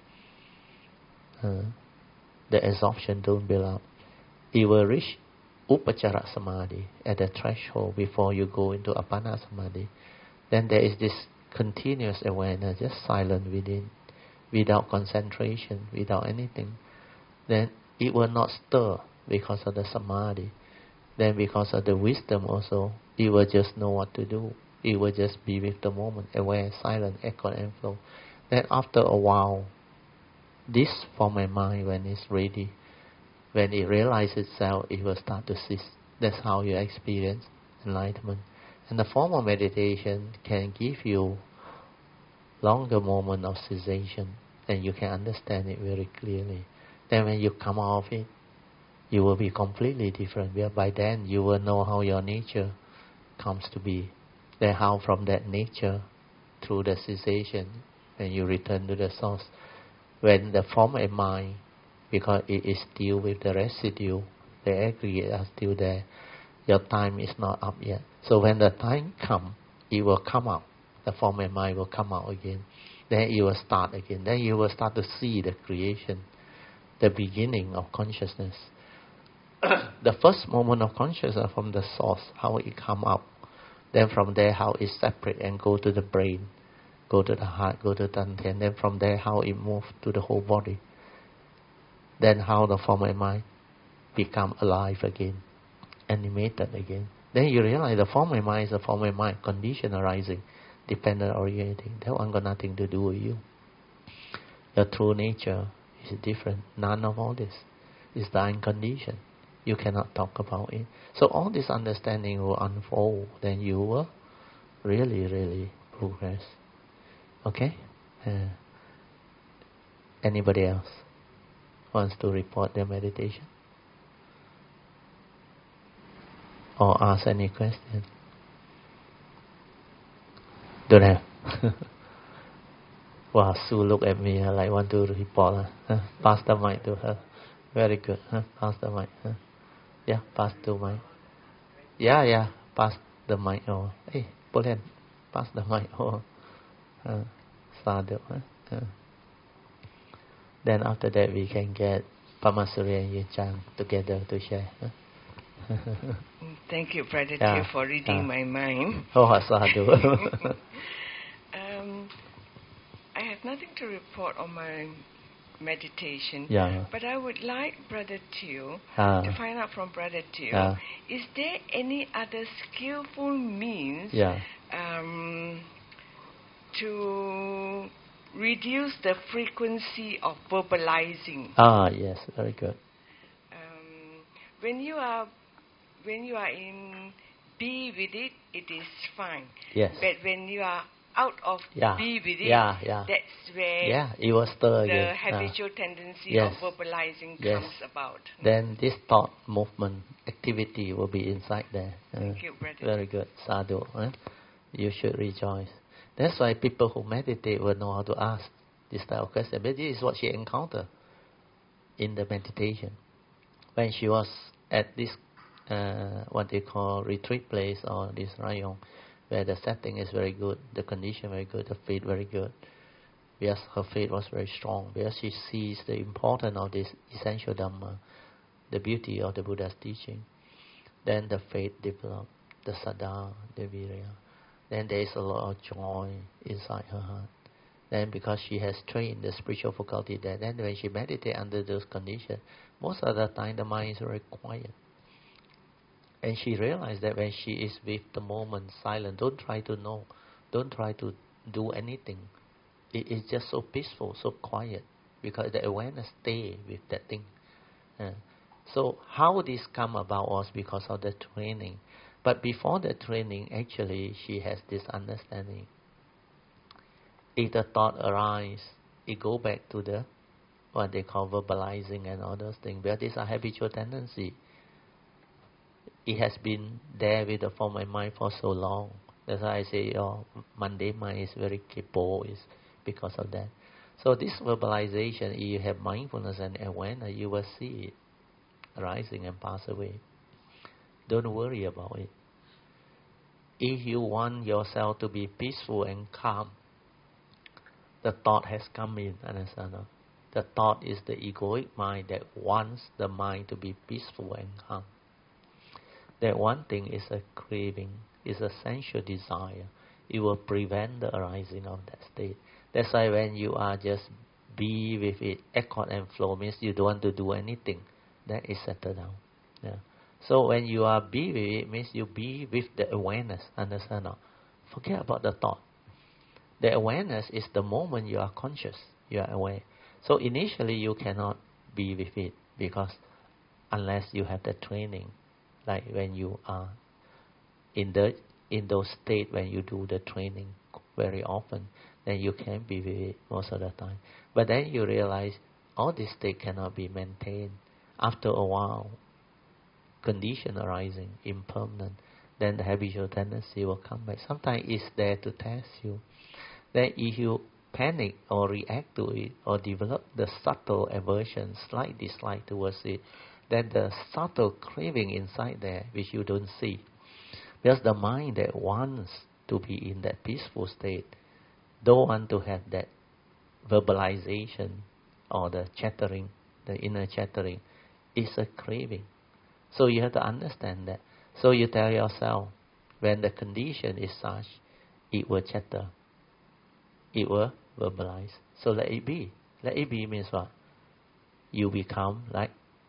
The absorption don't build up. You will reach Upachara Samadhi at the threshold before you go into Appana Samadhi. Then there is this continuous awareness, just silent within, without concentration, without anything. Then it will not stir because of the Samadhi. Then because of the wisdom also, it will just know what to do. It will just be with the moment, aware, silent, echo and flow. Then after a while, this form of mind, when it's ready, when it realizes itself, it will start to cease. That's how you experience enlightenment. And the form of meditation can give you longer moment of cessation, and you can understand it very clearly. Then when you come out of it, you will be completely different. By then, you will know how your nature comes to be. Then how from that nature, through the cessation, when you return to the source, when the form of mind, because it is still with the residue, the aggregate are still there, your time is not up yet. So when the time comes, it will come out. The form of mind will come out again. Then it will start again. Then you will start to see the creation, the beginning of consciousness. The first moment of consciousness from the source, how it come up. Then from there, how it separate and go to the brain, go to the heart, go to the dantian. Then from there, how it moves to the whole body. Then how the form of mind become alive again, animated again. Then you realize the form of mind is a form of mind, condition arising, dependent orienting. That one got nothing to do with you. Your true nature is different. None of all this is the unconditioned. You cannot talk about it. So all this understanding will unfold. Then you will really, really progress. Okay? Anybody else wants to report their meditation? Or ask any question? Don't have. Wow, Sue look at me like want to report. Pass the mic to her. Very good. Pass the mic. Yeah, pass the mic. Yeah, pass the mic over. Hey, Polen, pass the mic over. Sadhu. Then after that we can get Pamasuri and Yechang together to share. Thank you, Brother Teoh, for reading my mind. Oh, sadhu. I have nothing to report on my meditation, but I would like Brother Teoh to find out from Brother Teoh, is there any other skillful means to reduce the frequency of verbalizing? Yes, very good. When you are in be with it, it is fine. Yes. But when you are out of be with it, that's where it will stir the again. habitual tendency of verbalizing comes about. Then this thought, movement, activity will be inside there. Thank you, brother. Very good. Sadhu. You should rejoice. That's why people who meditate will know how to ask this type of question. But this is what she encountered in the meditation. When she was at this, what they call retreat place or this rayong, where the setting is very good, the condition very good, the faith very good. Because her faith was very strong. Because she sees the importance of this essential Dhamma, the beauty of the Buddha's teaching. then the faith develops, the saddha, the virya. Then there is a lot of joy inside her heart. Then because she has trained the spiritual faculty there, then when she meditates under those conditions, most of the time the mind is very quiet. And she realized that when she is with the moment, silent, don't try to know, don't try to do anything. It is just so peaceful, so quiet, because the awareness stays with that thing. So how this come about was because of the training. But before the training, actually, she has this understanding. If the thought arises, it go back to the what they call verbalizing and all those things. But these are habitual tendency. It has been there with the form of mind for so long. That's why I say your mundane mind is very capable, is because of that. So this verbalization, if you have mindfulness and awareness, you will see it arising and pass away. Don't worry about it. If you want yourself to be peaceful and calm, the thought has come in, understand? The thought is the egoic mind that wants the mind to be peaceful and calm. That one thing is a craving, is a sensual desire. It will prevent the arising of that state. That's why when you are just be with it, accord and flow means you don't want to do anything. That is settled down. Yeah. So when you are be with it, means you be with the awareness. Understand? Forget about the thought. The awareness is the moment you are conscious, you are aware. So initially you cannot be with it because unless you have the training, like when you are in those states when you do the training very often, then you can be with it most of the time. But then you realize all this state cannot be maintained. After a while, condition arising, impermanent, then the habitual tendency will come back. Sometimes it's there to test you. Then if you panic or react to it or develop the subtle aversion, slight dislike towards it, then the subtle craving inside there, which you don't see. Because the mind that wants to be in that peaceful state, don't want to have that verbalization or the chattering, the inner chattering, is a craving. So you have to understand that. So you tell yourself, when the condition is such, it will chatter. It will verbalize. So let it be. Let it be means what? You become like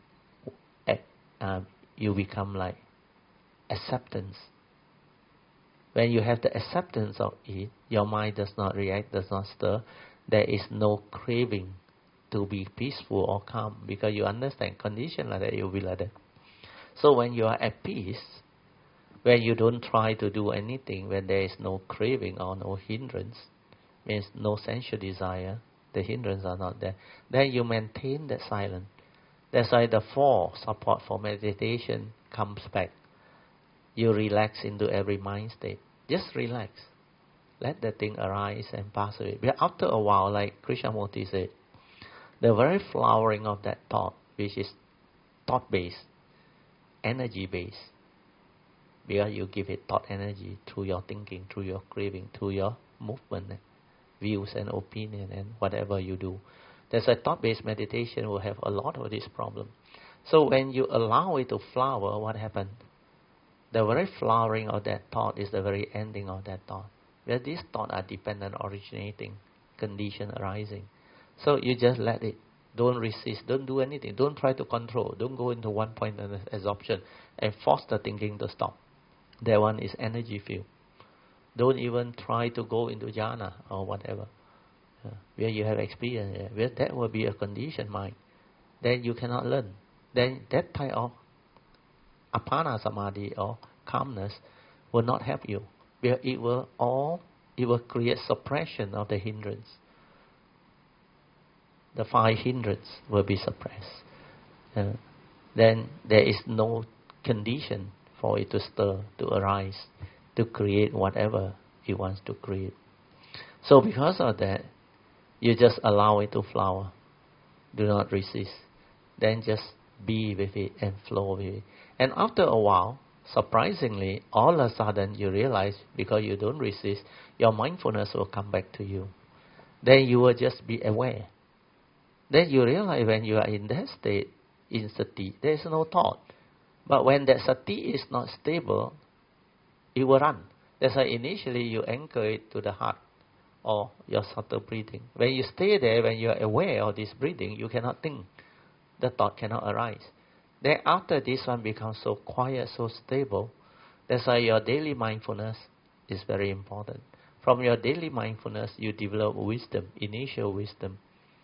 acceptance. When you have the acceptance of it, your mind does not react, does not stir. There is no craving to be peaceful or calm because you understand condition like that, you will be like that. So when you are at peace, when you don't try to do anything, when there is no craving or no hindrance, means no sensual desire, the hindrance are not there, then you maintain that silence. That's why the four support for meditation comes back. You relax into every mind state. Just relax. Let the thing arise and pass away. But after a while, like Krishnamurti said, the very flowering of that thought, which is thought-based, energy-based, because you give it thought energy through your thinking, through your craving, through your movement, views and opinion and whatever you do. That's why thought-based meditation will have a lot of this problem. So when you allow it to flower, what happens? The very flowering of that thought is the very ending of that thought. Where these thoughts are dependent, originating, condition arising. So you just let it. Don't resist. Don't do anything. Don't try to control. Don't go into one point of absorption and force the thinking to stop. That one is energy field. Don't even try to go into jhana or whatever. Where you have experience, where that will be a conditioned mind. Then you cannot learn. Then that type of apana samadhi or calmness will not help you. Where it will create suppression of the hindrance. The 5 hindrance will be suppressed. Then there is no condition for it to stir, to arise, to create whatever it wants to create. So because of that, you just allow it to flower. Do not resist. Then just be with it and flow with it. And after a while, surprisingly, all of a sudden you realize, because you don't resist, your mindfulness will come back to you. Then you will just be aware. Then you realize when you are in that state, in sati, there is no thought. But when that sati is not stable, it will run. That's why initially you anchor it to the heart or your subtle breathing. When you stay there, when you are aware of this breathing, you cannot think. The thought cannot arise. Then after this one becomes so quiet, so stable, that's why your daily mindfulness is very important. From your daily mindfulness, you develop wisdom, initial wisdom.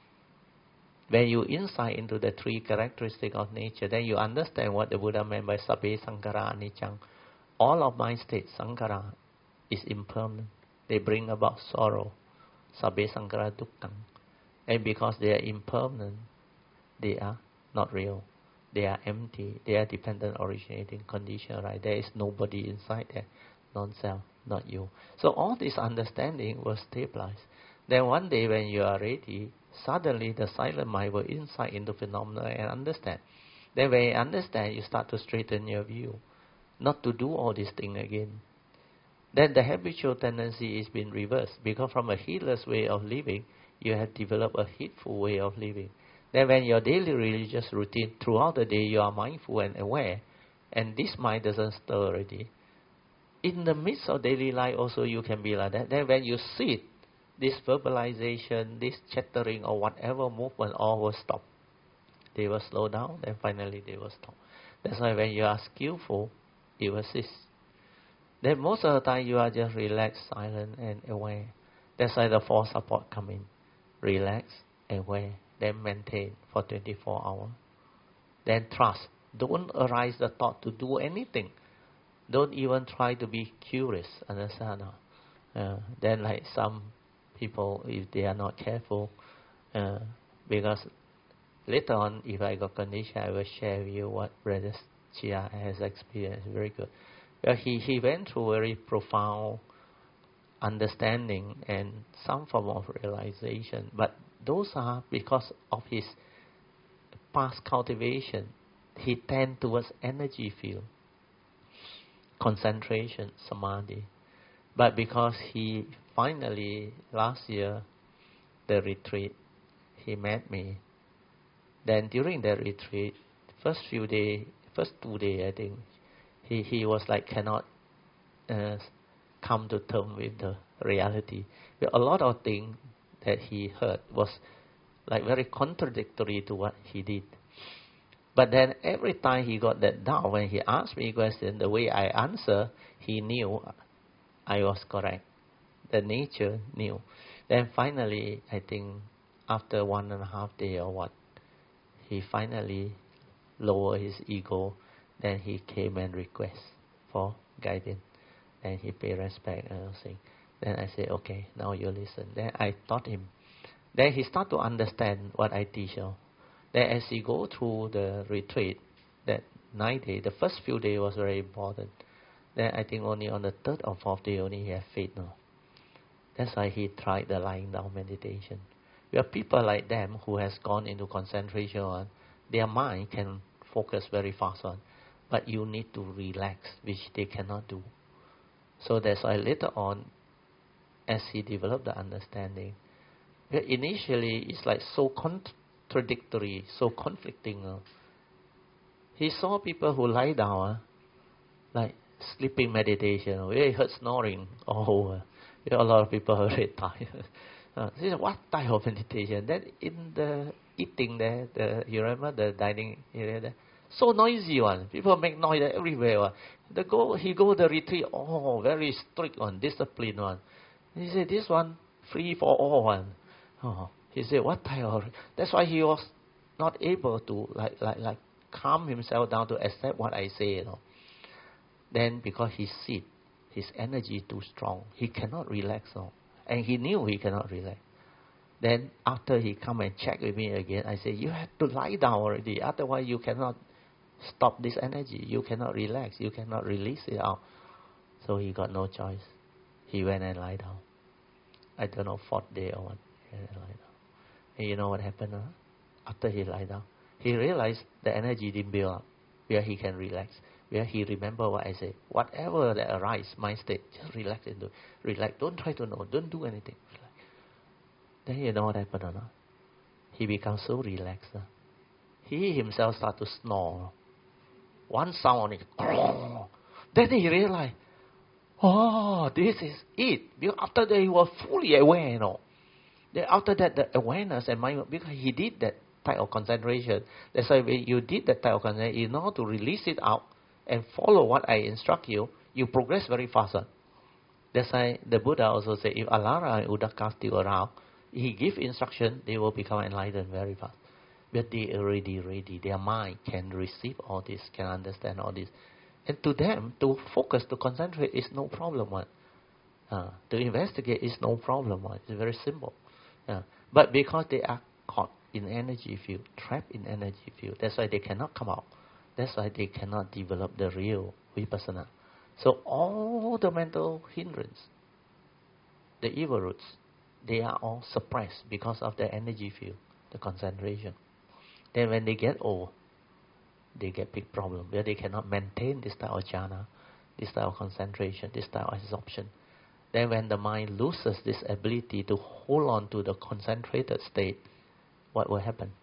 When you insight into the three characteristics of nature, then you understand what the Buddha meant by sabbe sankhara anicca. All of mind states, sankhara, is impermanent. They bring about sorrow. Sabbe sankhara dukkhaṃ. And because they are impermanent, they are not real. They are empty. They are dependent, originating, conditional, right? There is nobody inside there. Non-self, not you. So all this understanding will stabilize. Then one day when you are ready, suddenly the silent mind will insight into phenomena and understand. Then when you understand, you start to straighten your view. Not to do all these things again. Then the habitual tendency is being reversed. Because from a heedless way of living, you have developed a heedful way of living. Then when your daily religious routine, throughout the day you are mindful and aware, and this mind doesn't stir already. In the midst of daily life also you can be like that. Then when you sit, this verbalization, this chattering or whatever movement, all will stop. They will slow down, then finally they will stop. That's why when you are skillful, it will cease. Then most of the time you are just relaxed, silent and aware. That's why the four support come in. Relax, aware, then maintain for 24 hours. Then trust. Don't arise the thought to do anything. Don't even try to be curious. Understand? Then like some people, if they are not careful, because later on, if I got condition, I will share with you what Brother Chia has experienced. Very good. Well, he went through very profound understanding and some form of realization. But those are because of his past cultivation. He tend towards energy field, concentration, samadhi. But because he finally, last year, the retreat, he met me. Then during the retreat, first 2 days, I think, he was like cannot come to terms with the reality. But a lot of things that he heard was like very contradictory to what he did. But then every time he got that doubt, when he asked me a question, the way I answer, he knew I was correct. The nature knew. Then finally, I think after 1.5 days or what, he finally lowered his ego. Then he came and request for guidance. And he paid respect and everything. Then I said, okay, now you listen. Then I taught him. Then he started to understand what I teach him. Then as he go through the retreat, that 9 days, the first few days was very important. Then I think only on the 3rd or 4th day only he had faith now. That's why he tried the lying down meditation. We have people like them who has gone into concentration on, their mind can focus very fast on. But you need to relax, which they cannot do. So that's why later on, as he developed the understanding, initially it's like so contradictory, so conflicting. He saw people who lie down, like sleeping meditation. He heard snoring all over. A lot of people are very tired. He said, what type of meditation? Then in the eating there, you remember the dining area there? So noisy one. People make noise everywhere. He go the retreat, very strict one, disciplined one. He said, this one free for all one. He said, what type of... That's why he was not able to like calm himself down to accept what I say, Then because he sit, his energy too strong, he cannot relax And he knew he cannot relax. Then after he come and check with me again, I said, you have to lie down already, otherwise you cannot stop this energy. You cannot relax. You cannot release it out. So he got no choice. He went and lie down. I don't know, 4th day or what. He went and lie down. And you know what happened? After he lie down, he realized the energy didn't build up, where he can relax, where he remember what I said. Whatever that arises, mind state, just relax into it. Relax. Don't try to know. Don't do anything. Relax. Then you know what happened or not? He becomes so relaxed. He himself start to snore. one sound, then he realized, oh, this is it. Because after that, he was fully aware, Then after that, the awareness and mind, because he did that type of concentration. That's why when you did that type of concentration, you know how to release it out and follow what I instruct you, you progress very fast. That's why the Buddha also said, if Alara and Uddaka are still around, he give instruction, they will become enlightened very fast. But they are already ready. Their mind can receive all this, can understand all this. And to them, to focus, to concentrate is no problem. To investigate is no problem. It's very simple. But because they are caught in energy field, trapped in energy field, that's why they cannot come out. That's why they cannot develop the real vipassana. So all the mental hindrance, the evil roots, they are all suppressed because of the energy field, the concentration. Then when they get old, they get big problem where they cannot maintain this type of jhana, this type of concentration, this type of absorption. Then when the mind loses this ability to hold on to the concentrated state, what will happen?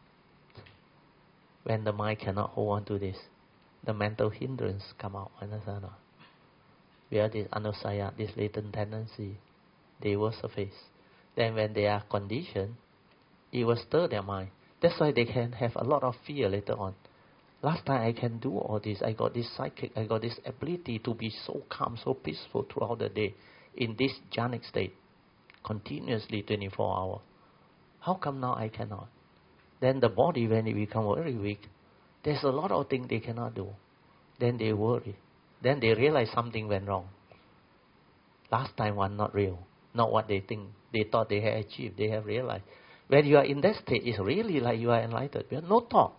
When the mind cannot hold on to this, the mental hindrance come out. Understand? Where this anusaya, this latent tendency, they will surface. Then when they are conditioned, it will stir their mind. That's why they can have a lot of fear later on. Last time I can do all this. I got this psychic. I got this ability to be so calm, so peaceful throughout the day in this jhanic state, continuously 24 hours. How come now I cannot? Then the body, when it becomes very weak, there's a lot of things they cannot do. Then they worry. Then they realize something went wrong. Last time one not real, not what they think. They thought they had achieved. They have realized. When you are in that state, it's really like you are enlightened. There is no thought.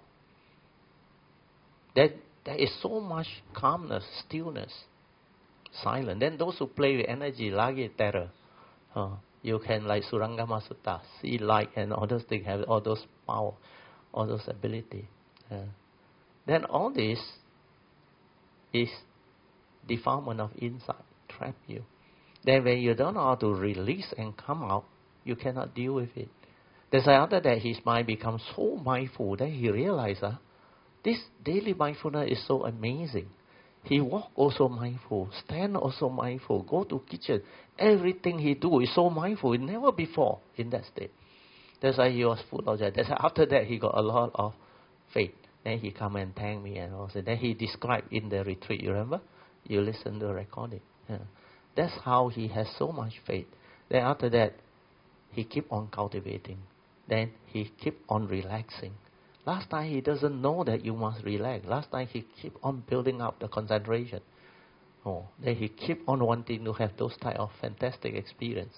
There is so much calmness, stillness, silence. Then those who play with energy, like terror, you can, like Surangama Sutta, see light and all those things, have all those power, all those ability. Then all this is defilement of insight, trap you. Then when you don't know how to release and come out, you cannot deal with it. That's why after that his mind becomes so mindful that he realizes this daily mindfulness is so amazing. He walk also mindful, stand also mindful, go to kitchen. Everything he do is so mindful. Never before in that state. That's why he was full of joy. That's why after that he got a lot of faith. Then he come and thank me and all. Then he described in the retreat. You remember? You listen to the recording. That's how he has so much faith. Then after that, he keep on cultivating. Then he keep on relaxing. Last time he doesn't know that you must relax. Last time he keep on building up the concentration. Then he keep on wanting to have those type of fantastic experience.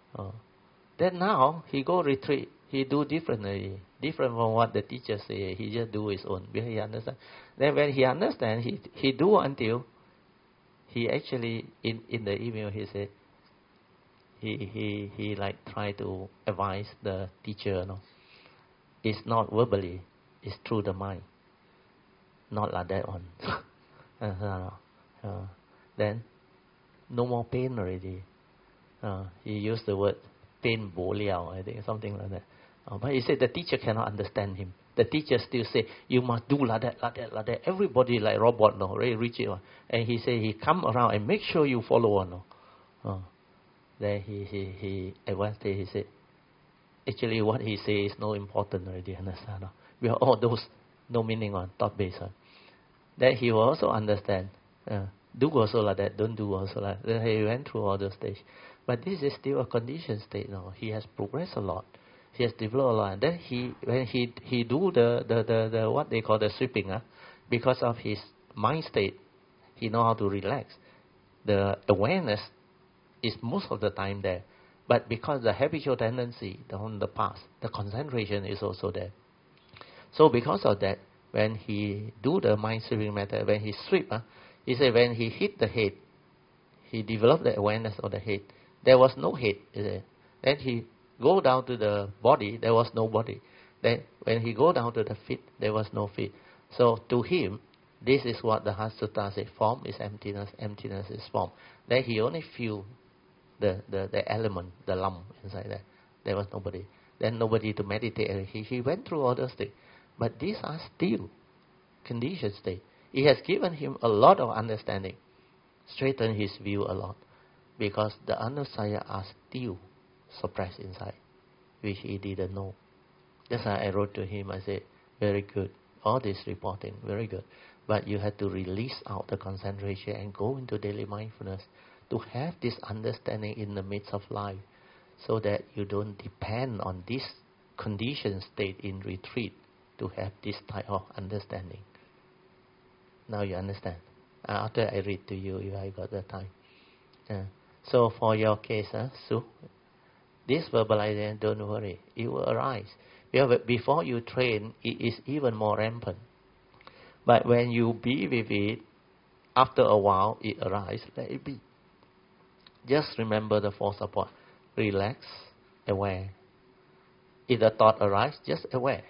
Then now he go retreat. He do differently, different from what the teacher say. He just do his own. Because he understand. Then when he understand, he do until he actually in the email he said he like try to advise the teacher. It's not verbally, it's through the mind. Not like that one. Then no more pain already. He used the word pain bo liao, I think, something like that. But he said the teacher cannot understand him. The teacher still say, you must do like that, like that, like that. Everybody like robot, very rigid one. And he say he come around and make sure you follow on. Then he at one stage he said, actually what he say is no important already, understand? We are all those no meaning on, thought based on. Then he will also understand. Do also like that, don't do also like that. Then he went through all those stages. But this is still a conditioned state now. He has progressed a lot. He has developed a lot. And then when he do the what they call the sweeping, because of his mind state, he know how to relax. The awareness is most of the time there. But because the habitual tendency on the past, the concentration is also there. So because of that, when he do the mind sweeping method, when he sweep, he said when he hit the head, he developed the awareness of the head. There was no head. Then he go down to the body, there was no body. Then when he go down to the feet, there was no feet. So to him, this is what the Heart Sutta says, form is emptiness, emptiness is form. Then he only feel the element, the lump inside there. There was nobody. Then nobody to meditate. He went through all those things. But these are still conditioned state. It has given him a lot of understanding, straightened his view a lot, because the anusaya are still suppressed inside, which he didn't know. That's why I wrote to him, I said, very good, all this reporting, very good. But you have to release out the concentration and go into daily mindfulness to have this understanding in the midst of life, so that you don't depend on this conditioned state in retreat to have this type of understanding. Now you understand. After I read to you, if I got the time. So for your case, Sue, this verbalization, don't worry, it will arise. Before you train, it is even more rampant. But when you be with it, after a while, it arises, let it be. Just remember the four support. Relax, aware. If the thought arises, just aware.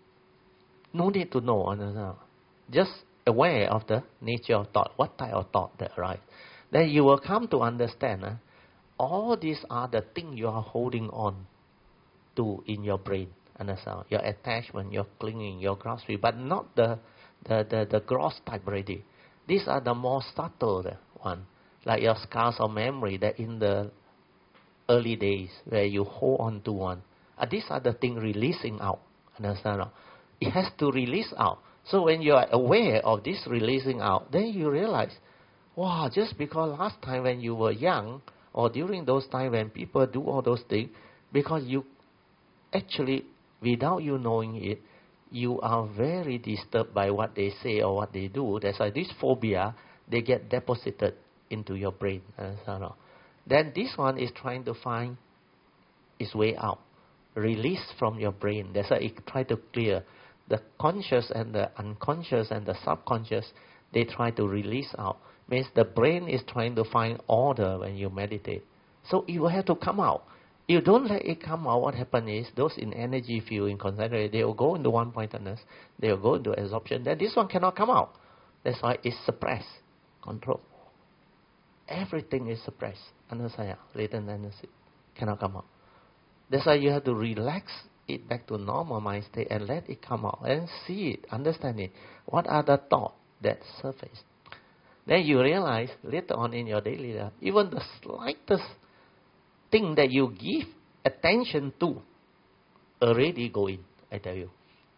No need to know. Just aware of the nature of thought, what type of thought that arises. Then you will come to understand all these are the things you are holding on to in your brain. Understand? Your attachment, your clinging, your grasping, but not the gross type already. These are the more subtle one, like your scars of memory that in the early days where you hold on to one. These are the things releasing out. Understand? It has to release out. So when you are aware of this releasing out, then you realize, wow, just because last time when you were young, or during those times when people do all those things, because you actually, without you knowing it, you are very disturbed by what they say or what they do. That's why this phobia, they get deposited into your brain. Then this one is trying to find its way out, release from your brain. That's why it try to clear. The conscious and the unconscious and the subconscious, they try to release out. Means the brain is trying to find order when you meditate. So it will have to come out. You don't let it come out, what happens is, those in energy field, in concentration, they will go into one-pointedness, they will go into absorption, then this one cannot come out. That's why it's suppressed, control. Everything is suppressed. Anusaya, latent tendency, cannot come out. That's why you have to relax it back to normal mind state and let it come out and see it, understand it. What are the thoughts that surface? Then you realize later on in your daily life, even the slightest thing that you give attention to already go in, I tell you.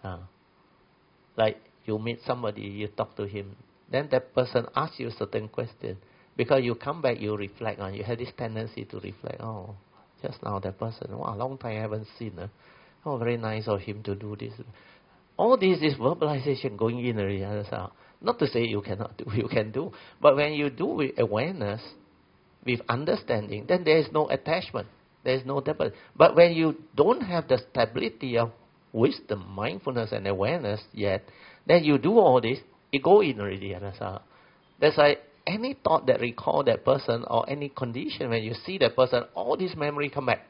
Like you meet somebody, you talk to him, then that person asks you certain question. Because you come back, you reflect on, you have this tendency to reflect, oh, just now that person, wow, long time I haven't seen. Oh, very nice of him to do this. All this is verbalization going in already. Not to say you cannot do, you can do. But when you do with awareness, with understanding, then there is no attachment. There is no deposit. But when you don't have the stability of wisdom, mindfulness and awareness yet, then you do all this, it go in already. That's why any thought that recall that person or any condition, when you see that person, all this memory come back.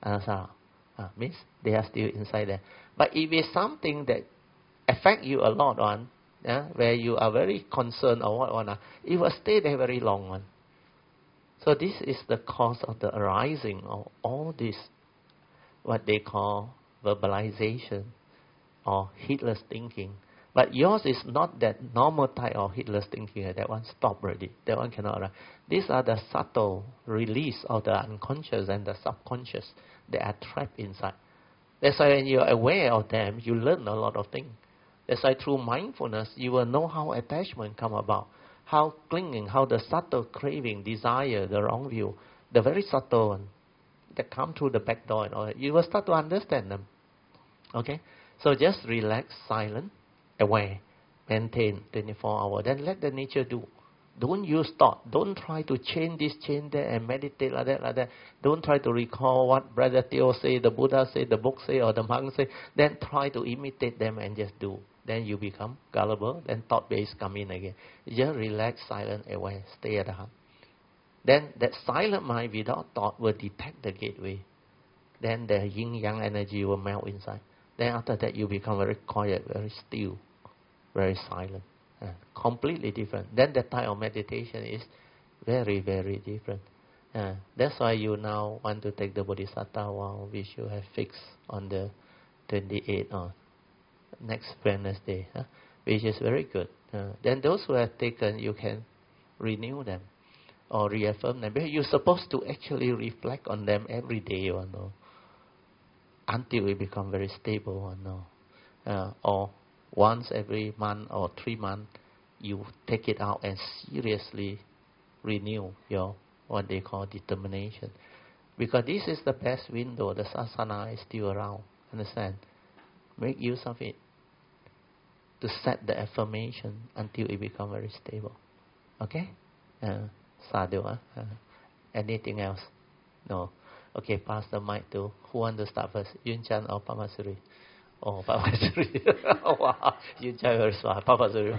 Means they are still inside there. But if it's something that affect you a lot on, where you are very concerned or what, it will stay there very long on. So this is the cause of the arising of all this, what they call verbalization or heedless thinking. But yours is not that normal type of heedless thinking. That one stopped already. That one cannot arise. These are the subtle release of the unconscious and the subconscious that are trapped inside. That's why when you are aware of them, you learn a lot of things. That's why through mindfulness, you will know how attachment come about, how clinging, how the subtle craving, desire, the wrong view, the very subtle one that come through the back door and all that, you will start to understand them. Okay? So just relax, silent, aware, maintain 24 hours. Then let the nature do. Don't use thought. Don't try to change this, change that, and meditate like that. Don't try to recall what Brother Theo say, the Buddha say, the book say, or the monk say. Then try to imitate them and just do. Then you become gullible. Then thought-based come in again. Just relax, silent, aware. Stay at the heart. Then that silent mind without thought will detect the gateway. Then the yin-yang energy will melt inside. Then after that you become very quiet, very still, very silent. Completely different. Then the type of meditation is very, very different. That's why you now want to take the Bodhisattva vow, which you have fixed on the 28th or next Wednesday. which is very good. Then those who have taken, you can renew them or reaffirm them. But you're supposed to actually reflect on them every day, until it become very stable, or once every month or 3 months, you take it out and seriously renew your what they call determination. Because this is the best window. The sasana is still around. Understand? Make use of it to set the affirmation until it becomes very stable. Okay? Sadhu. Anything else? No. Okay, pass the mic to who wants to start first? Yun Chan or Pamasuri? Oh, Pamasuri. Wow. Yun Chan very smart. Pamasuri.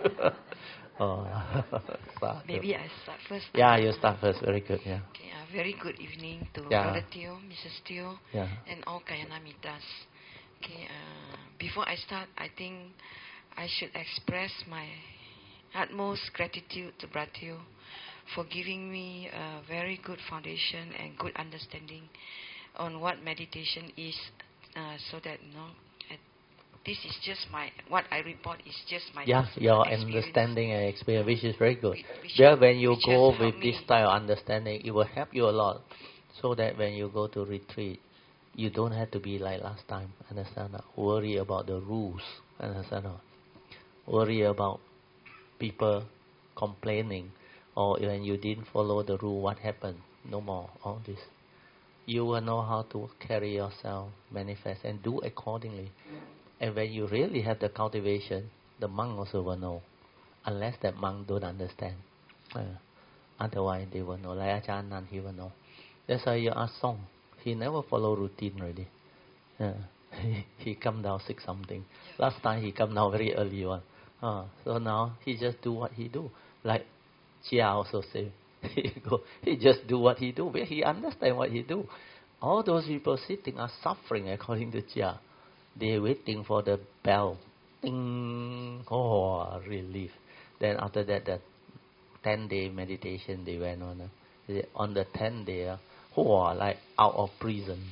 Maybe I start first. Yeah, you start first. Very good. Yeah. Okay. Very good evening to Brother Teo, Mrs. Teo, and all Kayana Mitas. Okay. Before I start, I think I should express my utmost gratitude to Brother Teo for giving me a very good foundation and good understanding on what meditation is, so that this is just what I report is just my your experience. Understanding and experience, which is very good. When you go with this style of understanding, it will help you a lot, so that when you go to retreat, you don't have to be like last time. Understand? Worry about the rules. Understand? Worry about people complaining, or when you didn't follow the rule, what happened? No more. All this. You will know how to carry yourself, manifest, and do accordingly. And when you really have the cultivation, the monk also will know, unless that monk don't understand. Otherwise, they will know. Like Ajahn Nan, he will know. That's why you ask Song. He never follow routine already. He come down 6 something. Last time he come down very early one. So now he just do what he do. Like Chia also say, he just do what he do. But he understand what he do. All those people sitting are suffering according to Chia. They're waiting for the bell. Ding. Oh, relief. Then after that, the 10-day meditation they went on. On the 10th day, like out of prison.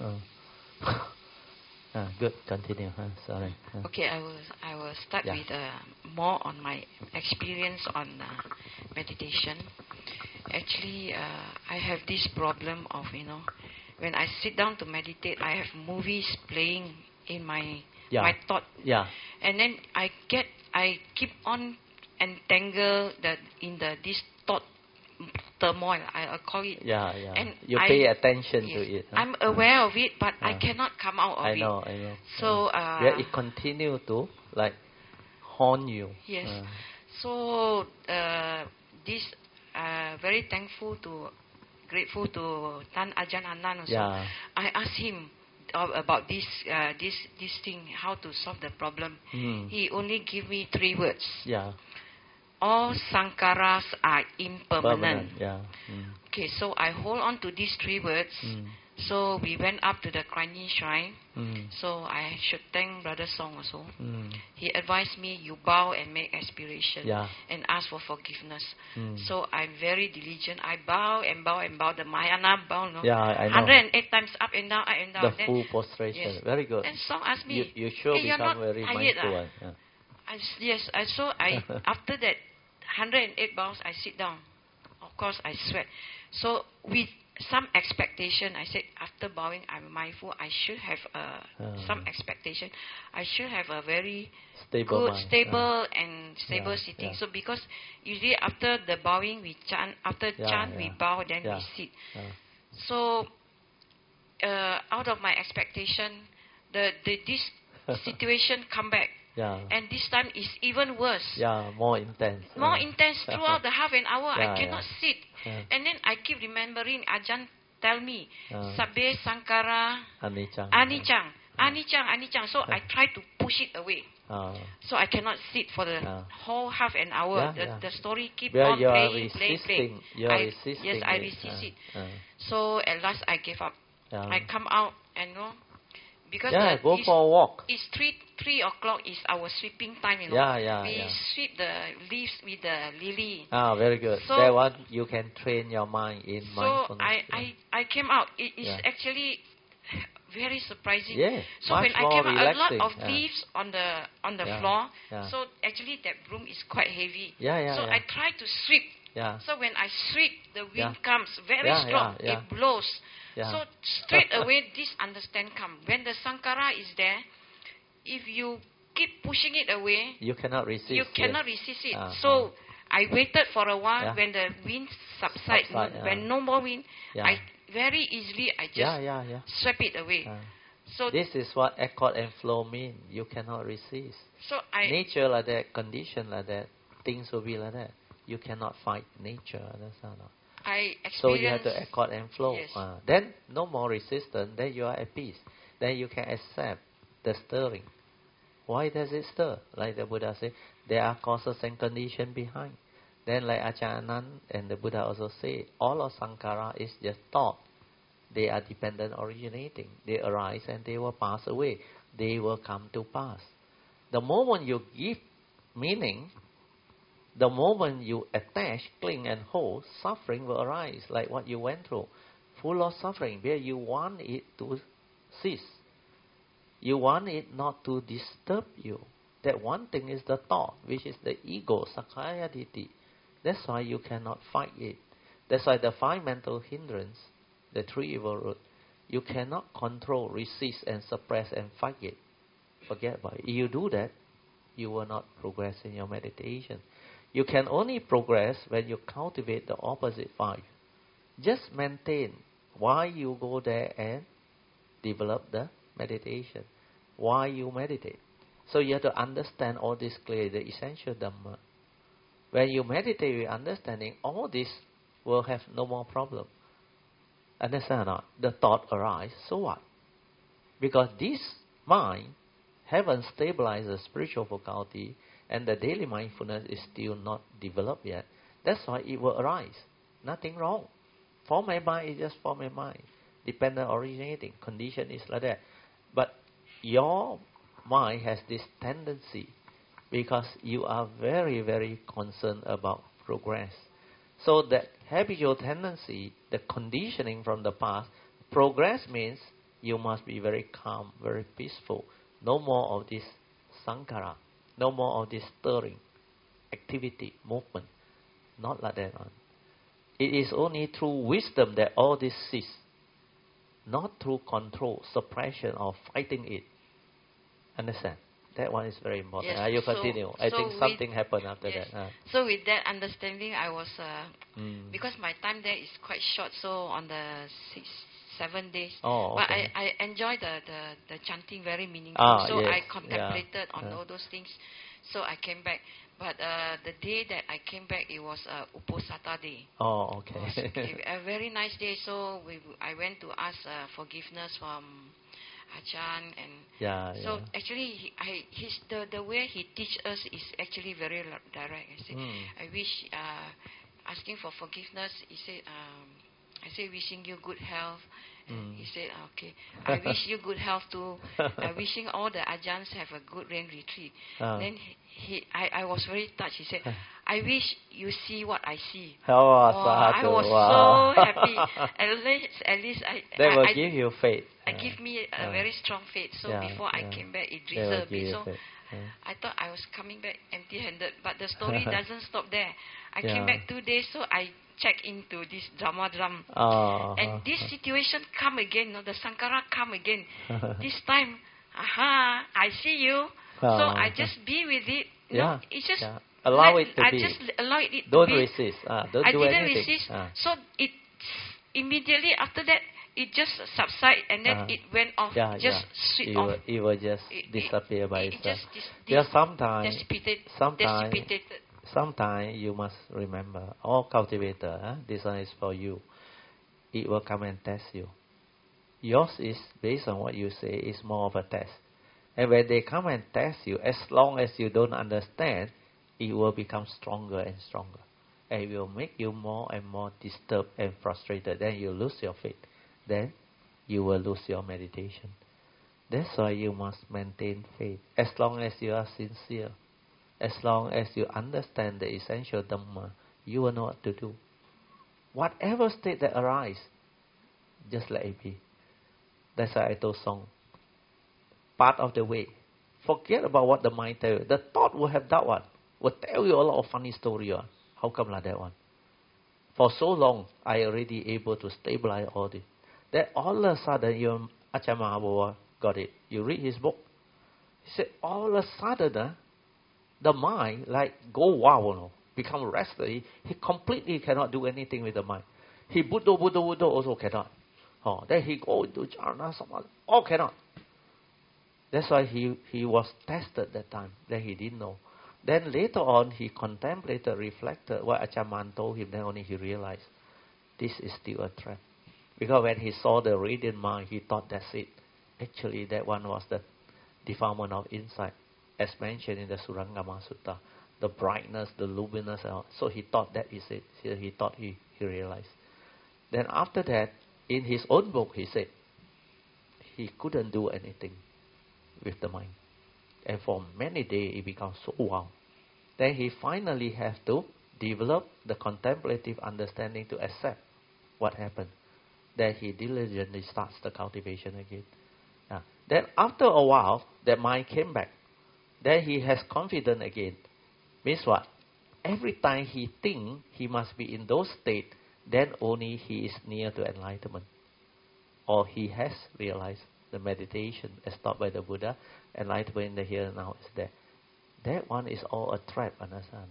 Good. Continue. Sorry. Okay, I will start with more on my experience on meditation. Actually, I have this problem of when I sit down to meditate, I have movies playing in my thought. Yeah. And then I keep on entangled in this thought turmoil, I call it. Yeah. And you pay attention to it. I'm aware of it, but I cannot come out of it. I know. So it continue to haunt you. Yes. So this very grateful to Tan Ajahn Anan also. Yeah. I asked him about this thing, how to solve the problem. He only give me 3 words. Yeah. All sankharas are impermanent. Yeah. Okay, so I hold on to these 3 words. So we went up to the Kuan Shrine. So I should thank Brother Song also. He advised me, you bow and make aspiration and ask for forgiveness. So I'm very diligent. I bow and bow and bow. The Mahayana bow, no? Yeah, I know. 108 times up and down, up and down. The full prostration. Yes. Very good. And Song asked me, you sure become very mindful. Yes. So after that 108 bows, I sit down. Of course, I sweat. So with some expectation, I said, after bowing, I'm mindful. I should have some expectation. I should have a very stable sitting. So because usually after the bowing, we chant. After chant, we bow, then we sit. So out of my expectation, this situation come back. And this time is even worse. More intense. More intense throughout the half an hour. I cannot sit. And then I keep remembering Ajahn tell me, Sabbe Sankara Anicang. So I try to push it away. So I cannot sit for the whole half an hour. The story keep on playing. Yes, I resist it. So at last I gave up. I come out and because go for a walk. It's 3 o'clock is our sweeping time, We sweep the leaves with the lily. Very good. So, that one you can train your mind in mindfulness. So I came out. It is actually very surprising. Yeah, so when I came out, a lot of leaves on the floor. Yeah. So actually that broom is quite heavy. So I try to sweep. So when I sweep, the wind comes very strong. It blows. So straight away this understand come. When the Sankara is there, if you keep pushing it away, you cannot resist. You cannot resist it. So I waited for a while. When the wind subsides, when no more wind, I very easily I just sweep it away. So this is what accord and flow mean. You cannot resist. So nature like that, condition like that, things will be like that. You cannot fight nature. So you have to accord and flow. Yes. Then no more resistance. Then you are at peace. Then you can accept the stirring. Why does it stir? Like the Buddha said, there are causes and conditions behind. Then like Ajahn Anand and the Buddha also say, all of Sankara is just thought. They are dependent originating. They arise and they will pass away. They will come to pass. The moment you give meaning, the moment you attach, cling and hold, suffering will arise, like what you went through. Full of suffering, where you want it to cease. You want it not to disturb you. That one thing is the thought, which is the ego, Sakkaya Ditthi. That's why you cannot fight it. That's why the 5 mental hindrance, the 3 evil roots, you cannot control, resist and suppress and fight it. Forget about it. If you do that, you will not progress in your meditation. You can only progress when you cultivate the opposite 5. Just maintain why you go there and develop the meditation. Why you meditate. So you have to understand all this clearly, the essential Dhamma. When you meditate with understanding, all this will have no more problem. Understand or not? The thought arises, so what? Because this mind haven't stabilized the spiritual faculty and the daily mindfulness is still not developed yet. That's why it will arise. Nothing wrong. For my mind is just for my mind. Dependent originating. Condition is like that. But your mind has this tendency because you are very, very concerned about progress. So that habitual tendency, the conditioning from the past, progress means you must be very calm, very peaceful. No more of this sankara. No more of this stirring, activity, movement. Not like that. It is only through wisdom that all this ceases. Not through control, suppression, or fighting it. Understand? That one is very important. Yes. You continue. I think something happened after that. So with that understanding, I was, because my time there is quite short, so on the 7 days. Oh, okay. But I enjoyed the chanting, very meaningful. Yes. I contemplated on all those things. So I came back. But the day that I came back, it was Uposatha day. Oh, okay. A very nice day. So I went to ask forgiveness from Ajahn, and so actually the way he teach us is actually very direct. I said, I wish asking for forgiveness. He said, I say wishing you good health. And he said, okay, I wish you good health too. Wishing all the Ajahns have a good rain retreat. Then I was very touched. He said, I wish you see what I see. I was so happy. At least that will give you faith. It gave me a very strong faith. So before I came back, it drizzled a bit. So I thought I was coming back empty-handed. But the story doesn't stop there. I came back 2 days, so I check into this Dhamma drum. And this situation come again. The Sankara come again. This time, I see you. So I just be with it. It's just allow it to be. I just allow it don't to be. Resist. Don't I do didn't anything. resist. So it immediately after that, it just subsided and then it went off. Sweep off. It will just disappear by itself. Sometimes you must remember, all cultivator, this one is for you. It will come and test you. Yours is, based on what you say, is more of a test. And when they come and test you, as long as you don't understand, it will become stronger and stronger. And it will make you more and more disturbed and frustrated. Then you lose your faith. Then you will lose your meditation. That's why you must maintain faith. As long as you are sincere, as long as you understand the essential Dhamma, you will know what to do. Whatever state that arises, just let it be. That's why I told Song. Part of the way. Forget about what the mind tell you. The thought will have that one. Will tell you a lot of funny story. How come like that one? For so long, I already able to stabilize all this. Then all of a sudden, your Ajahn Mahabowa got it. You read his book. He said, all of a sudden, the mind like go wow, become restless. He completely cannot do anything with the mind. He Buddha also cannot. Then he go into jhana, all cannot. That's why he was tested that time. Then he didn't know. Then later on, he contemplated, reflected what Ajahn Mun told him. Then only he realized this is still a trap. Because when he saw the radiant mind, he thought that's it. Actually, that one was the defilement of insight, as mentioned in the Surangama Sutta. The brightness, the luminous. So he thought that is it. He thought he realized. Then after that, in his own book, he said he couldn't do anything with the mind. And for many days, it becomes so wow. Then he finally has to develop the contemplative understanding to accept what happened. Then he diligently starts the cultivation again. Then after a while, that mind came back. Then he has confidence again. Means what? Every time he thinks he must be in those states, then only he is near to enlightenment. Or he has realized the meditation as taught by the Buddha, enlightenment in the here and now is there. That one is all a trap, understand?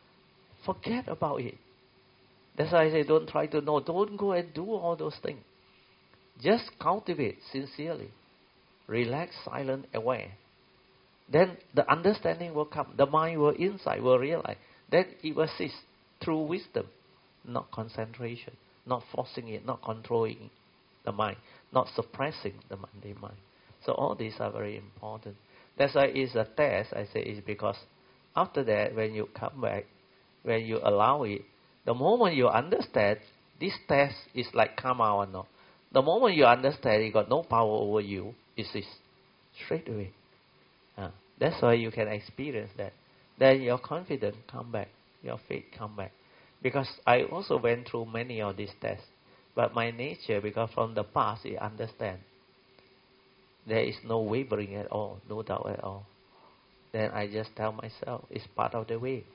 Forget about it. That's why I say don't try to know. Don't go and do all those things. Just cultivate sincerely. Relax, silent, aware. Then the understanding will come. The mind will insight, will realize. Then it will cease through wisdom, not concentration, not forcing it, not controlling the mind, not suppressing the mundane mind. So all these are very important. That's why it's a test, I say, is because after that, when you come back, when you allow it, the moment you understand, this test is like karma or not. The moment you understand it got no power over you, it is straight away. That's why you can experience that. Then your confidence come back, your faith come back. Because I also went through many of these tests. But my nature, because from the past, I understand. There is no wavering at all, no doubt at all. Then I just tell myself, it's part of the way.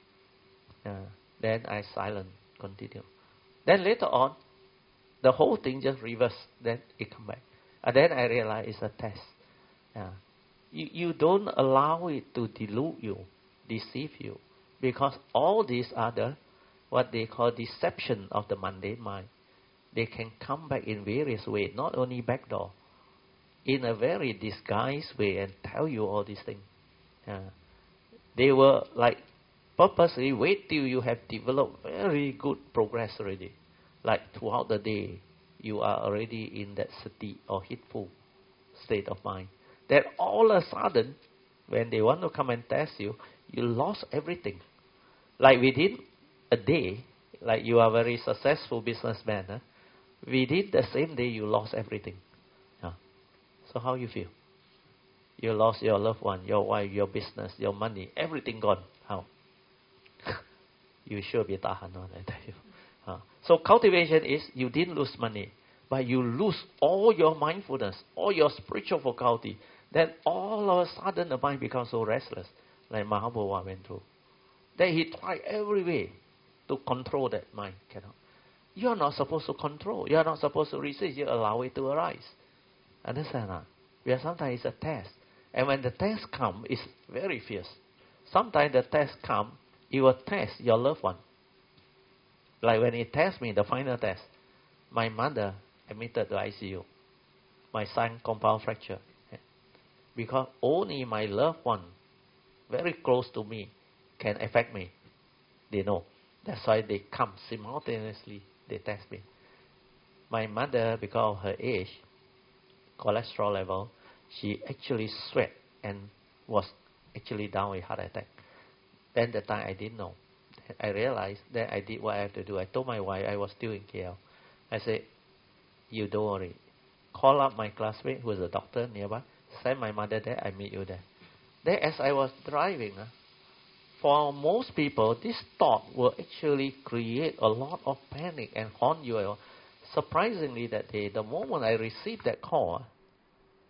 Then I silent, continue. Then later on, the whole thing just reverse. Then it come back. And then I realize it's a test. You don't allow it to delude you, deceive you. Because all these are the, what they call deception of the mundane mind. They can come back in various ways, not only backdoor, in a very disguised way and tell you all these things. They will like purposely wait till you have developed very good progress already. Like throughout the day, you are already in that sati or heedful state of mind. Then all of a sudden, when they want to come and test you, you lost everything. Like within a day, like you are a very successful businessman, within the same day you lost everything. So how you feel? You lost your loved one, your wife, your business, your money, everything gone. How? You sure be tahan, I tell you. So cultivation is you didn't lose money, but you lose all your mindfulness, all your spiritual faculty. Then all of a sudden the mind becomes so restless, like Mahabowa went through. Then he tried every way to control that mind. Cannot. You are not supposed to control. You are not supposed to resist. You allow it to arise. Understand? Because sometimes it's a test. And when the test comes, it's very fierce. Sometimes the test comes, it will test your loved one. Like when it tests me, the final test, my mother admitted to ICU. My son compound fracture. Because only my loved one, very close to me, can affect me. They know. That's why they come simultaneously. They test me. My mother, because of her age, cholesterol level, she actually sweat and was actually down with heart attack. Then the time I didn't know. I realized that I did what I have to do. I told my wife, I was still in KL. I said, you don't worry. Call up my classmate who is a doctor nearby. Send my mother there, I meet you there. Then as I was driving, for most people, this thought will actually create a lot of panic and haunt you. Surprisingly that day, the moment I received that call,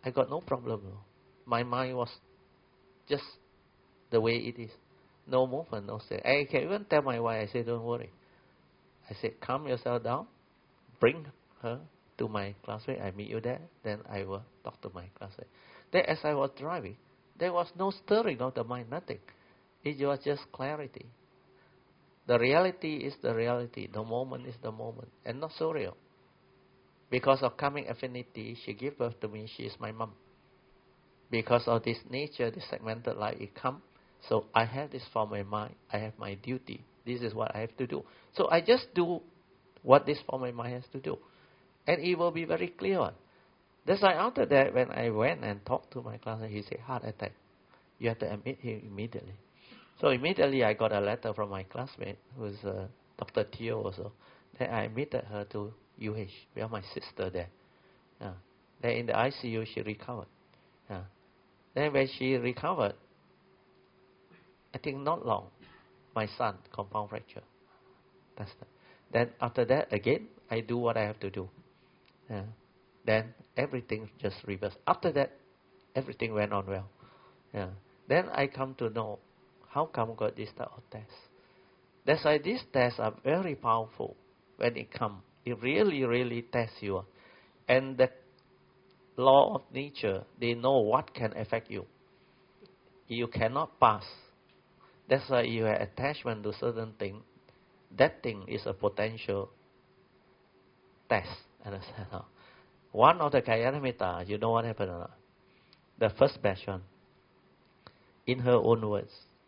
I got no problem. My mind was just the way it is. No movement, no say. I can even tell my wife, I say, don't worry. I said, calm yourself down. Bring her to my classmate. I meet you there. Then I will talk to my classmate. Then as I was driving, there was no stirring of the mind, nothing. It was just clarity. The reality is the reality. The moment is the moment. And not so real. Because of karmic affinity, she gave birth to me. She is my mom. Because of this nature, this segmented life, it comes. So I have this form of mind. I have my duty. This is what I have to do. So I just do what this form of mind has to do. And it will be very clear. That's why after that, when I went and talked to my classmate, he said, heart attack. You have to admit him immediately. So immediately I got a letter from my classmate, who's Dr. Teo also. Then I admitted her to UH. We have my sister there. Then in the ICU, she recovered. Then when she recovered, I think not long, my son, compound fracture. That's that. Then after that, again, I do what I have to do. Then everything just reversed. After that, everything went on well. Then I come to know how come got this type of test. That's why these tests are very powerful when it comes. It really, really tests you. And the law of nature, they know what can affect you. You cannot pass. That's why you have attachment to certain thing. That thing is a potential test. Understand? One of the Kalyanamitta, you know what happened or not? The first batch one, in her own words.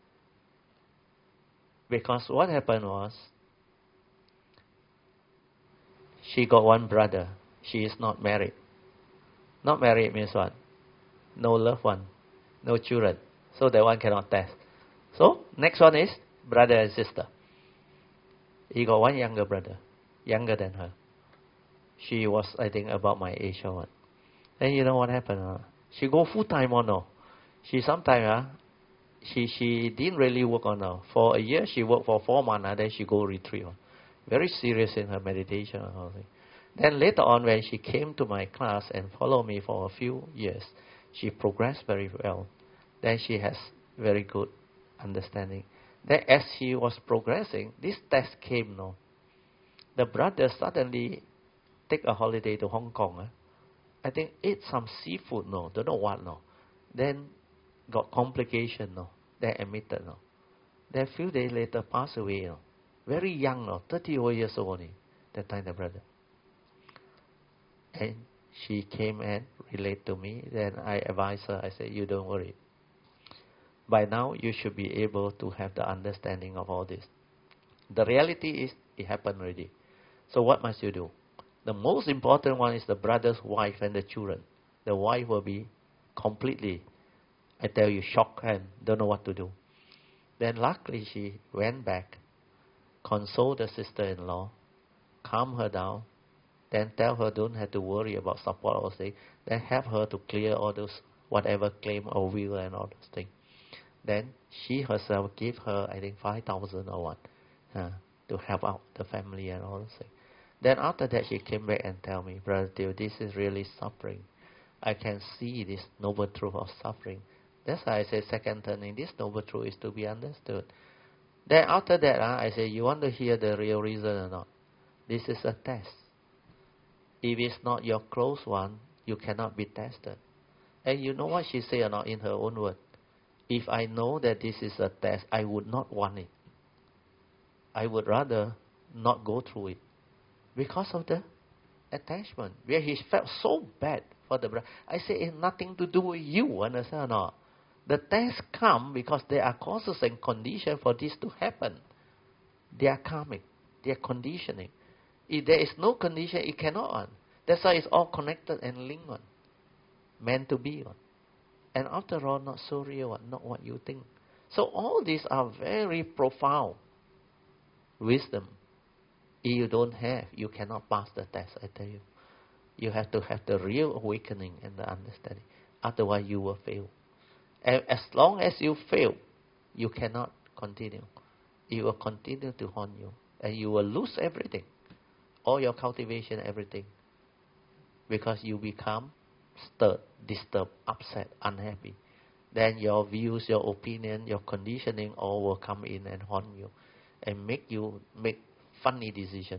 Because what happened was, she got one brother. She is not married. Not married means what? No loved one. No children. So that one cannot test. So, next one is brother and sister. He got one younger brother. Younger than her. She was, I think, about my age or what. Then you know what happened? She go full time on now. She sometimes, she didn't really work on now. For a year, she worked for 4 months, then she go retreat. Very serious in her meditation. Then later on, when she came to my class and followed me for a few years, she progressed very well. Then she has very good understanding. Then as she was progressing, this test came now. The brother suddenly take a holiday to Hong Kong. I think ate some seafood, no, don't know what, no. Then got complication, no. Then admitted, no. Then few days later passed away, no. Very young, no, 30 years old only. That time the brother. And she came and related to me. Then I advised her, I said, you don't worry. By now, you should be able to have the understanding of all this. The reality is, it happened already. So what must you do? The most important one is the brother's wife and the children. The wife will be completely, I tell you, shocked and don't know what to do. Then luckily she went back, consoled the sister-in-law, calm her down, then tell her don't have to worry about support or things. Then help her to clear all those whatever claim or will and all those things. Then she herself gave her, I think, 5,000 or what, to help out the family and all those things. Then after that, she came back and tell me, Brother Teo, this is really suffering. I can see this noble truth of suffering. That's why I say second turning, this noble truth is to be understood. Then after that, I say, you want to hear the real reason or not? This is a test. If it's not your close one, you cannot be tested. And you know what she said or not in her own word? If I know that this is a test, I would not want it. I would rather not go through it. Because of the attachment. Where he felt so bad for the brother. I say, it's nothing to do with you, understand or not? The tests come because there are causes and conditions for this to happen. They are karmic. They are conditioning. If there is no condition, it cannot on. That's why it's all connected and linked on. Meant to be on. And after all, not so real, not what you think. So all these are very profound wisdom. If you don't have, you cannot pass the test, I tell you. You have to have the real awakening and the understanding. Otherwise, you will fail. And as long as you fail, you cannot continue. It will continue to haunt you. And you will lose everything. All your cultivation, everything. Because you become stirred, disturbed, upset, unhappy, then your views, your opinion, your conditioning all will come in and haunt you and make you make funny decisions.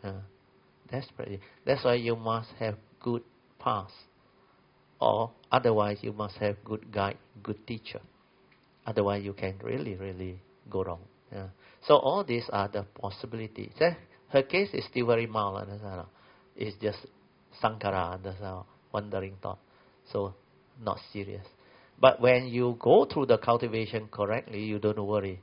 That's why you must have good path, or otherwise you must have good guide, good teacher. Otherwise you can really go wrong. So all these are the possibilities. Her case is still very mild. It's just sankhara, wandering thought. So not serious. But when you go through the cultivation correctly, you don't worry.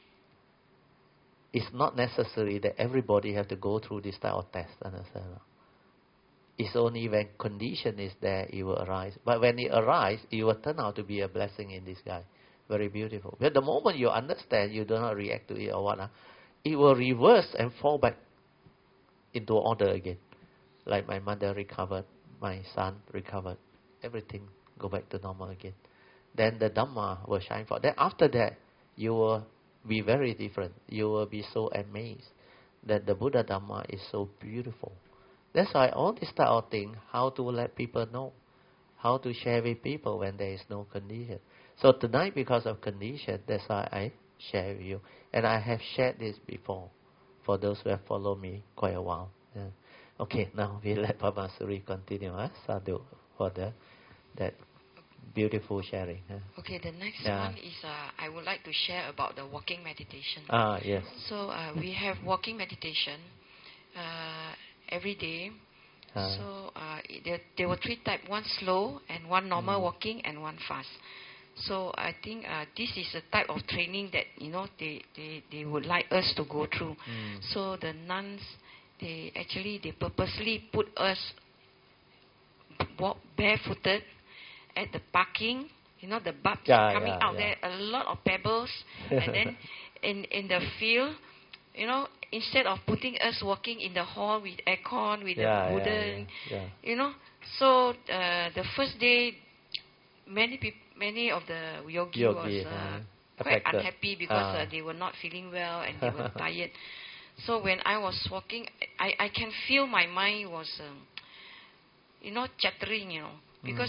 It's not necessary that everybody have to go through this type of test. It's only when condition is there, it will arise. But when it arises, it will turn out to be a blessing in disguise. Very beautiful. But the moment you understand, you do not react to it or what, it will reverse and fall back into order again. Like my mother recovered, my son recovered, everything go back to normal again. Then the Dhamma will shine forth. Then after that, you will be very different. You will be so amazed that the Buddha Dhamma is so beautiful. That's why all this type of thing, how to let people know, how to share with people when there is no condition. So tonight, because of condition, that's why I share with you. And I have shared this before, for those who have followed me quite a while. Okay, now we let Pamasuri continue. Sadhu, for that beautiful sharing. Okay, the next one is I would like to share about the walking meditation. Yes. So we have walking meditation every day. So there were 3 types, one slow and one normal walking and one fast. So I think this is a type of training that they would like us to go through. So the nuns, they purposely put us walk barefooted at the parking. The bumps coming out there, a lot of pebbles, and then in the field, instead of putting us walking in the hall with aircon, with the wooden, So the first day, many of the yogi was quite unhappy because they were not feeling well and they were tired. So when I was walking, I can feel my mind was, chattering, because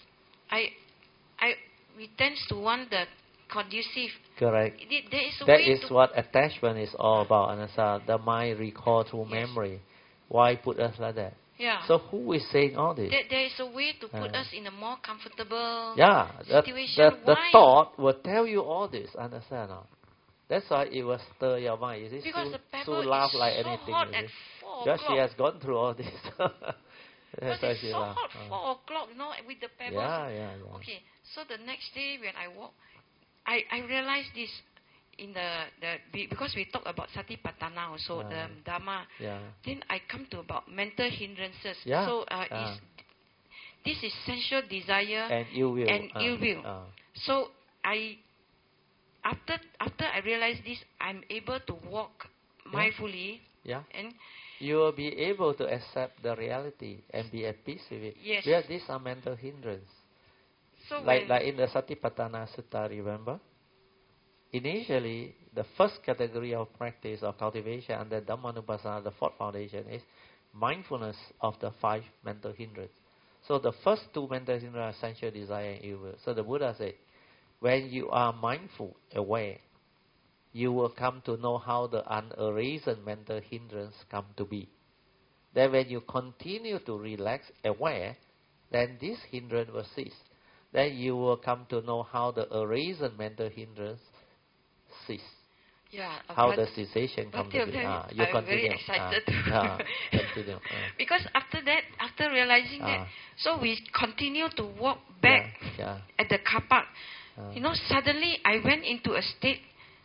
we tend to want the conducive. Correct. There is what attachment is all about. The mind recall through memory. Why put us like that? Yeah. So who is saying all this? There is a way to put us in a more comfortable situation. The thought will tell you all this. Understand? That's why it will stir your mind. Is it because so, the pebble so laugh is like so anything? hot at 4 o'clock. She has gone through all this. Because it's so hot, 4 o'clock, with the pebbles. Yeah. Okay, so the next day when I walk, I realized this in because we talk about Satipatthana also, the Dhamma. Then I come to about mental hindrances. So this is sensual desire and ill will. So after I realized this, I'm able to walk mindfully. And you will be able to accept the reality and be at peace with it. Yes. Because these are mental hindrance. So like in the Satipatthana Sutta, remember? Initially, the first category of practice or cultivation under Dhammanupassana, the 4th foundation, is mindfulness of the 5 mental hindrances. So the first 2 mental hindrances are sensual desire and ill will. So the Buddha said, when you are mindful, aware, you will come to know how the unarisen mental hindrance come to be. Then when you continue to relax, aware, then this hindrance will cease. Then you will come to know how the arisen mental hindrance cease. How the cessation comes to be. You I'm continue. very excited. Continue. Because after realizing that, so we continue to walk back at the car park. Suddenly I went into a state,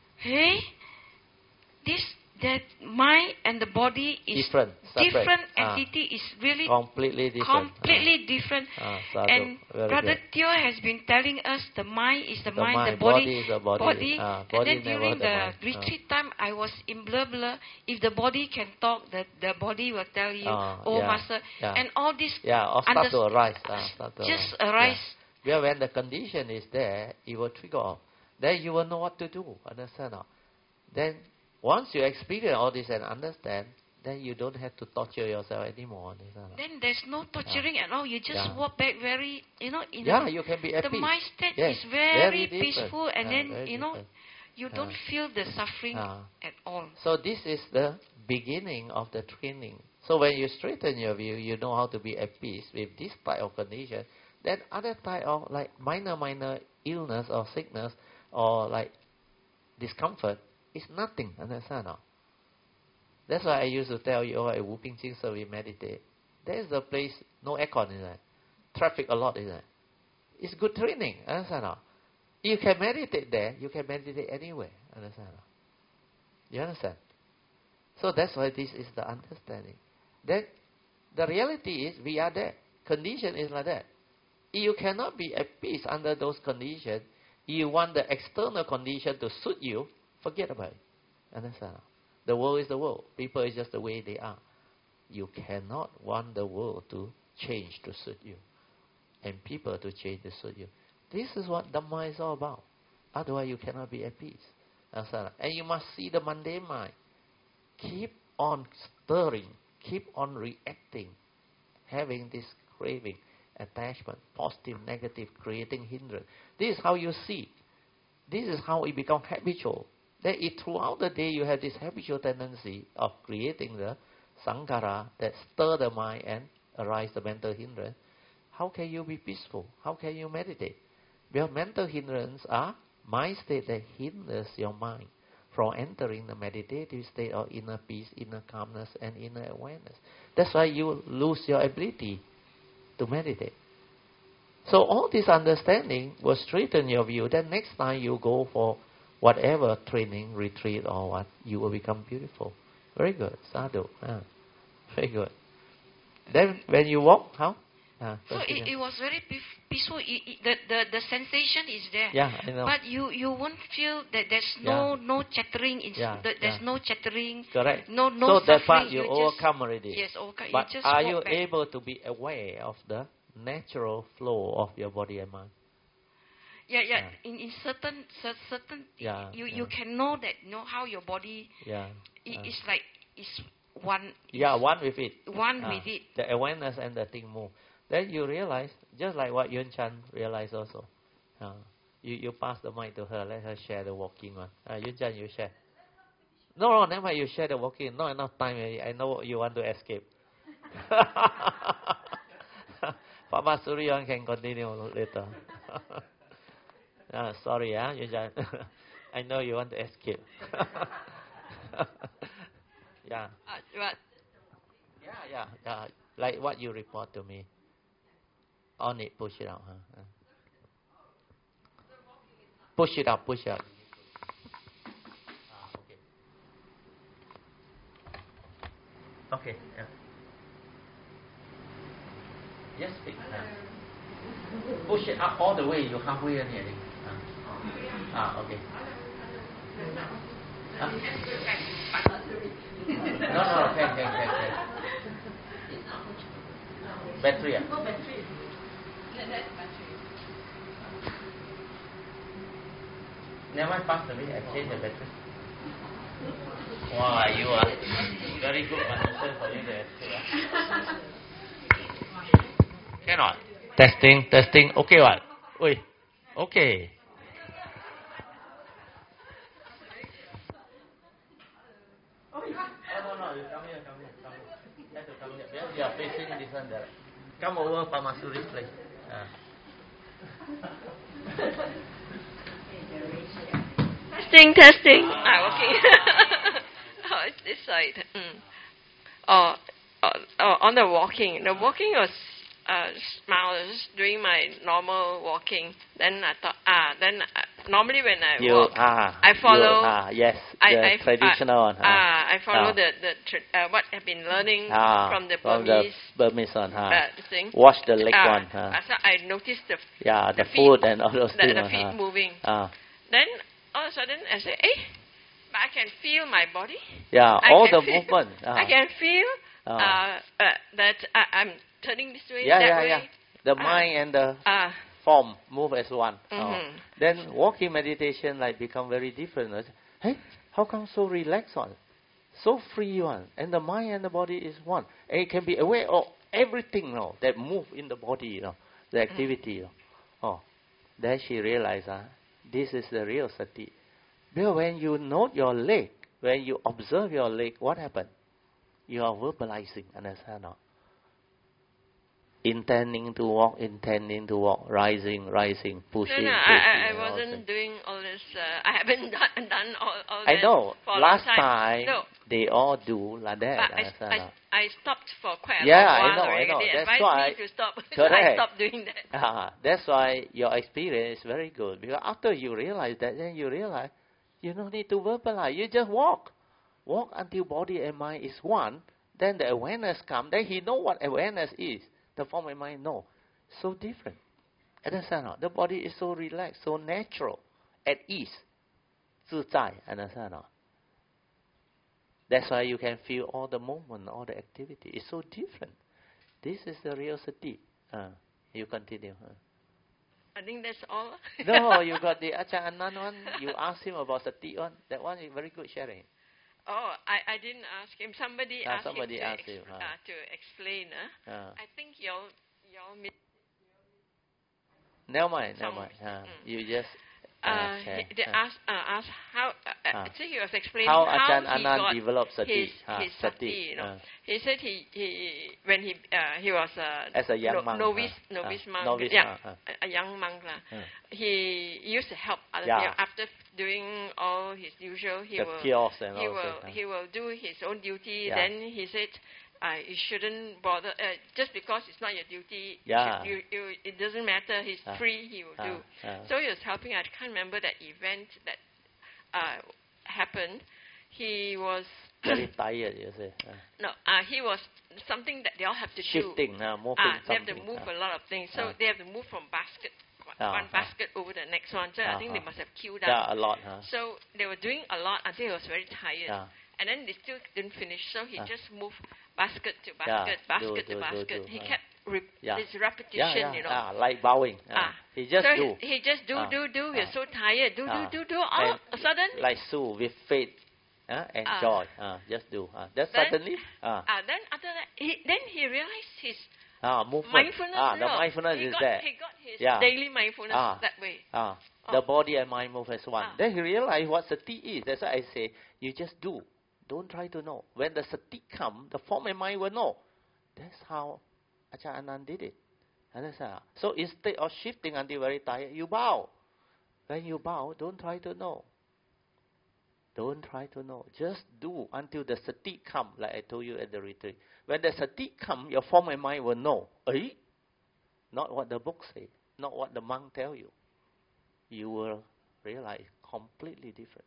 that mind and the body is different entity is really completely different. And Brother Teo has been telling us the mind is the mind, the body is the body. And then during the retreat time, I was in blur. If the body can talk, the body will tell you, Master. And all this start to arise. Arise. Well, when the condition is there, it will trigger off. Then you will know what to do. Understand? Then once you experience all this and understand, then you don't have to torture yourself anymore. Then there's no torturing at all. You just walk back very, you can be at the peace. mind state is very peaceful, and then, you don't feel the suffering at all. So this is the beginning of the training. So when you straighten your view, you know how to be at peace with this type of condition. Then other type of like minor illness or sickness or like discomfort is nothing. Understand? That's why I used to tell you, at Wu Ping Ching, so we meditate. There is a place, no aircon in there. Traffic a lot in there. It's good training. Understand? You can meditate there. You can meditate anywhere. Understand? You understand? So that's why this is the understanding. Then the reality is we are there. Condition is like that. You cannot be at peace under those conditions. You want the external condition to suit you, forget about it. Understand? The world is the world. People is just the way they are. You cannot want the world to change to suit you. And people to change to suit you. This is what Dhamma is all about. Otherwise you cannot be at peace. Understand? And you must see the mundane mind. Keep on stirring. Keep on reacting. Having this craving, attachment, positive, negative, creating hindrance. This is how you see. This is how it becomes habitual. That throughout the day you have this habitual tendency of creating the sankhara that stir the mind and arise the mental hindrance. How can you be peaceful? How can you meditate? Because mental hindrance are mind state that hinders your mind from entering the meditative state of inner peace, inner calmness, and inner awareness. That's why you lose your ability to meditate. So all this understanding will straighten your view. Then next time you go for whatever training, retreat or what, you will become beautiful. Very good. Sadhu. Very good. Then when you walk, how? So it was very peaceful. The sensation is there. Yeah, I know. But you won't feel that there's no chattering. There's no chattering. Correct. No so suffering. That part you overcome already. Yes, overcome. But you just are you back. able to be aware of the natural flow of your body and mind? Yeah. In certain you can know how your body is like is one. One with it. One with it. The awareness and the thing move. Then you realize, just like what Yun Chan realized also. You pass the mic to her, let her share the walking one. Yun Chan, you share. No, never mind, you share the walking. Not enough time. I know you want to escape. Papa Surya can continue later. Sorry, Yun Chan. I know you want to escape. Yeah. Yeah. Like what you report to me. On it, push it out. Push it up. Okay. Yeah. Yes, speak. Push it up all the way. You halfway nearly. Okay. No, can. Battery. Never pass away. I change the battery. Wow, you are very good condition for you to escape. Cannot. Testing. Okay, what? Wait. Okay. No. You come here. You have to come here. Because you are facing this one there. Come over Pamasuri's place. Testing. Okay. It's this side. On the walking. The walking was I was doing my normal walking. Then I thought, normally when I walk, I follow. Yes, the traditional one. I follow the what I've been learning from the Burmese one. Thing. Watch the leg one. So I noticed the the feet, foot and all those things. The feet moving. Then all of a sudden I say, but I can feel my body. All the movement. I can feel that I'm turning this way, that way. The mind and the form move as one. Mm-hmm. Then walking meditation become very different. Hey, how come so relaxed one? So free one. And the mind and the body is one. And it can be aware of everything that move in the body, the activity. Oh, then she realized, this is the real sati. Because when you note your leg, when you observe your leg, what happened? You are verbalizing, understand or not? Intending to walk, rising, pushing. No, I wasn't doing all this. I haven't done all that. I know. For Last a long time. time, they all do like that. But I stopped for quite a long while I know. They That's why. Me to stop. Correct. I stopped doing that. That's why your experience is very good. Because after you realize that, then you realize you don't need to verbalize. You just walk. Walk until body and mind is one. Then the awareness comes. Then he know what awareness is. The form and mind know. So different. Understand not? The body is so relaxed, so natural, at ease. 自在, understand not? That's why you can feel all the movement, all the activity. It's so different. This is the real sati. You continue. I think that's all. No, you got the Ajahn Anand one. You asked him about sati one. That one is very good sharing. Oh, I didn't ask him. Somebody asked him to explain. I think y'all never mind. You just they asked how. So he was explaining how how Ajahn Anand developed sati. His sati. He said when he was as a young monk, novice monk, a young monk. He used to help other people. After doing all his usual, he will do his own duty. Then he said, you shouldn't bother. Just because it's not your duty, it doesn't matter. He's free, he will do. So he was helping. I can't remember that event that happened. He was very tired, you say. No, he was something that they all have to shifting, do. Moving they have to move a lot of things. So they have to move from one basket over the next one. So I think they must have queued up. Yeah, a lot. So they were doing a lot until he was very tired. And then they still didn't finish. So he just moved basket to basket, to basket. He kept this repetition, like bowing. He just do. He just do. He's so tired. Do. All of a sudden, like Sue with faith and joy. Just do. Then suddenly. Then after that, he realized his movement. Mindfulness. The mindfulness is there. He got his daily mindfulness that way. The body and mind move as one. Then he realized what sati is. That's why I say, you just do. Don't try to know. When the sati comes, the form and mind will know. That's how Ajahn Anand did it. Understand? So instead of shifting until very tired, you bow. When you bow, don't try to know. Don't try to know. Just do until the sati comes, like I told you at the retreat. When the sati comes, your form and mind will know. Not what the book says. Not what the monk tell you. You will realize completely different.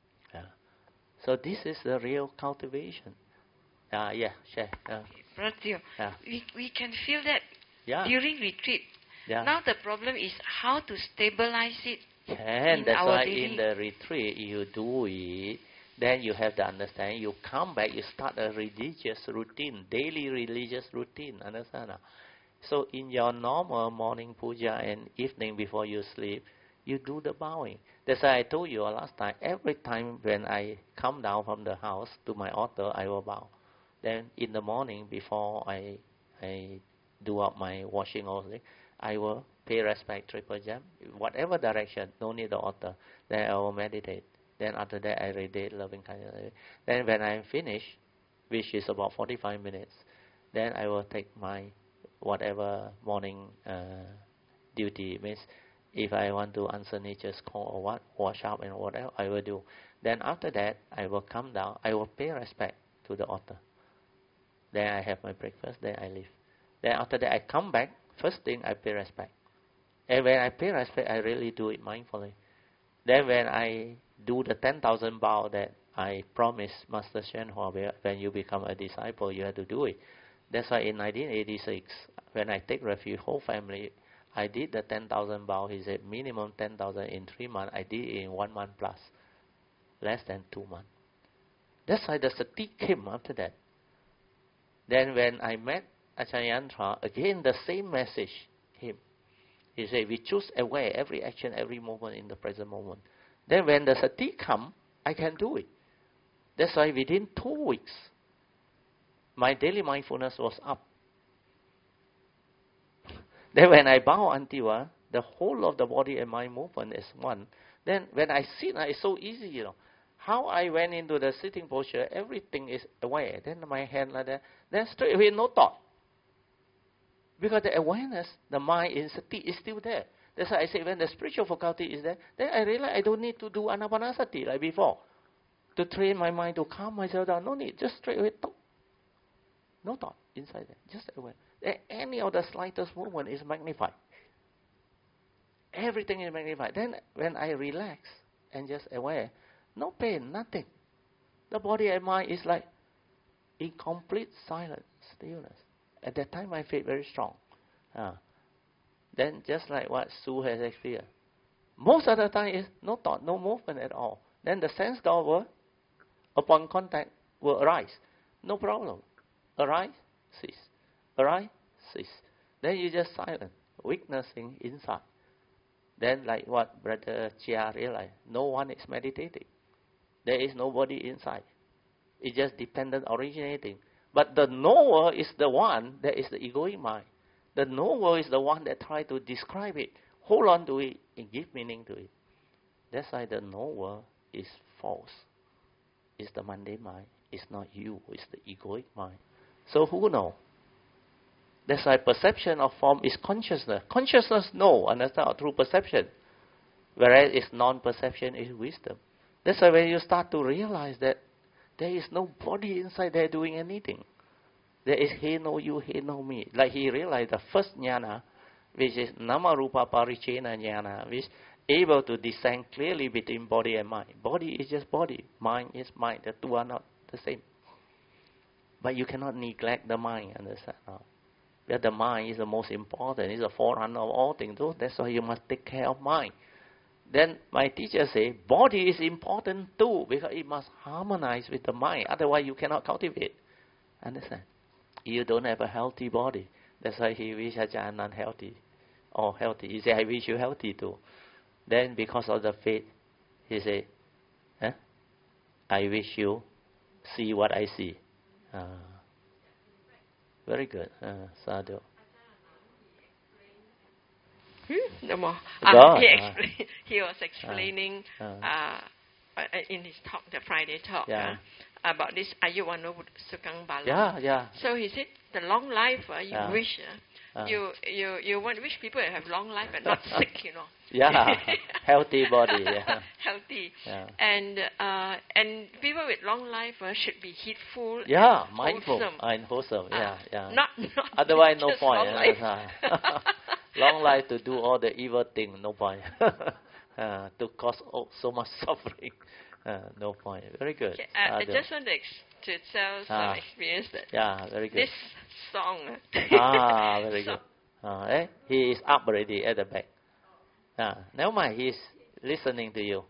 So this is the real cultivation. Share. Brother Theo, we can feel that during retreat. Now the problem is how to stabilize it. That's why in the retreat you do it. Then you have to understand. You come back, you start a religious routine, daily religious routine. Understand? So in your normal morning puja and evening before you sleep, you do the bowing. That's why I told you last time, every time when I come down from the house to my altar, I will bow. Then in the morning, before I do up my washing all day, I will pay respect, triple jam, whatever direction, no need the altar. Then I will meditate. Then after that, I radiate loving kindness. Then when I am finished, which is about 45 minutes, then I will take my whatever morning duty. Means if I want to answer nature's call or what, wash up and whatever, I will do. Then after that, I will come down. I will pay respect to the altar. Then I have my breakfast. Then I leave. Then after that, I come back. First thing, I pay respect. And when I pay respect, I really do it mindfully. Then when I do the 10,000 bow that I promised Master Shen Hua, when you become a disciple, you have to do it. That's why in 1986, when I take refuge, whole family, I did the 10,000 bow. He said minimum 10,000 in 3 months. I did it in 1 month plus, less than 2 months. That's why the sati came after that. Then when I met Acharya Yantra, again the same message came. He said, we choose aware every action, every moment in the present moment. Then when the sati come, I can do it. That's why within 2 weeks, my daily mindfulness was up. Then when I bow until the whole of the body and mind movement is one, then when I sit, it's so easy, you know. How I went into the sitting posture, everything is aware. Then my hand like that, then straight away no thought. Because the awareness, the mind is still there. That's why I say when the spiritual faculty is there, then I realize I don't need to do anapanasati like before. To train my mind to calm myself down, no need. Just straight away thought. No thought inside there. Just aware. Any of the slightest movement is magnified. Everything is magnified. Then when I relax and just aware, no pain, nothing. The body and mind is like in complete silence, stillness. At that time, I feel very strong. Then just like what Sue has experienced. Most of the time is no thought, no movement at all. Then the sense God will, upon contact, will arise. No problem. Arise, cease. Arise, cease. Then you just silent, witnessing inside. Then like what Brother Chia realized, no one is meditating. There is nobody inside. It's just dependent originating. But the knower is the one that is the egoic mind. The knower is the one that tries to describe it, hold on to it, and give meaning to it. That's why the knower is false. It's the mundane mind. It's not you. It's the egoic mind. So who knows? That's why perception of form is consciousness. Consciousness know, understand, through perception. Whereas it's non-perception is wisdom. That's why when you start to realize that there is no body inside there doing anything. There is he no you, he no me. Like he realized the first jnana, which is nama rupa parichena jnana, which is able to discern clearly between body and mind. Body is just body. Mind is mind. The two are not the same. But you cannot neglect the mind, understand? Where the mind is the most important, is the forerunner of all things. So that's why you must take care of mind. Then my teacher say, body is important too, because it must harmonize with the mind. Otherwise you cannot cultivate. Understand? You don't have a healthy body. That's why he wish Ajahn unhealthy. Or healthy. He say, I wish you healthy too. Then because of the faith, he say, I wish you see what I see. Very good. Sadhu. No more. He was explaining in his talk, the Friday talk, about this Ayuwano Sukang Bala. So he said, the long life you wish, you want wish people have long life and not sick, you know. Healthy body. Healthy. And people with long life should be heedful. Mindful and wholesome. Not otherwise, no just point. Long life. Long life to do all the evil things, no point. To cause so much suffering, no point. Very good. Okay, I just want to tell some experience that. Very good. This song. Very good. He is up already at the back. Never mind, he is listening to you.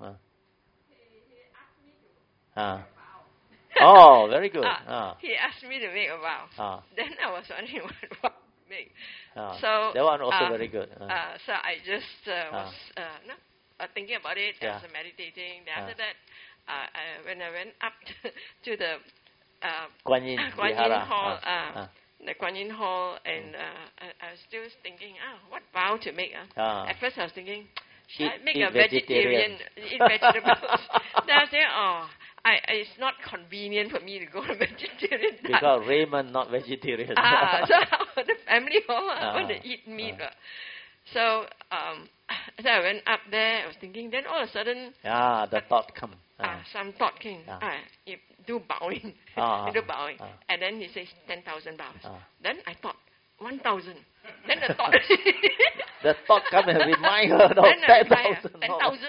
Oh, very good. He asked me to make a vow. Then I was wondering what make. So that one also very good. So I just was thinking about it. I was meditating. Then after that, when I went up to the Guan Yin Hall, the Guan Yin Hall, and I was still thinking, what vow to make? At first I was thinking, should I make a vegetarian, eat vegetables? Then I was saying, it's not convenient for me to go to vegetarian. Because Raymond not vegetarian. So the family all want to eat meat. So I went up there, I was thinking, then all of a sudden... the thought come. Some thought came. Do bowing. Do bowing. And then he says 10,000 bows. Then I thought, 1,000. Then the thought... the thought come and remind her, 10,000. 10,000.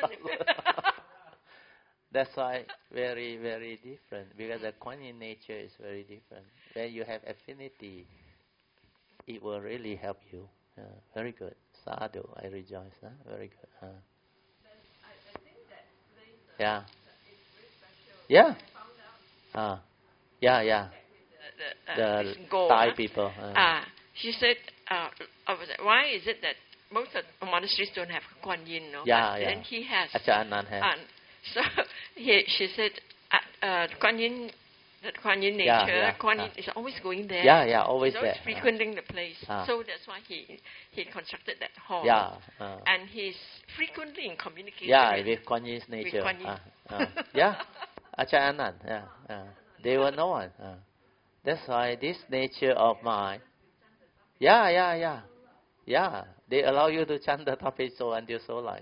That's why very, very different. Because the Kuan Yin nature is very different. When you have affinity, it will really help you. Very good. Sadhu, I rejoice. Very good. I think that place yeah. is very special. Yeah. The Thai people. She said, why is it that most of the monasteries don't have Kuan Yin? No? Yeah. Then he has. Ajahn Anand has. So she said, Kuan Yin, that Kuan Yin nature, Kuan Yin is always going there. Yeah, always he's there. Always frequenting the place. So that's why he constructed that hall. And he's frequently in communication. With Kuan Yin's nature. With Kuan Yin. Ajahn Anan. They were known. That's why this nature of mind. Yeah. They allow you to chant the topic so until so long.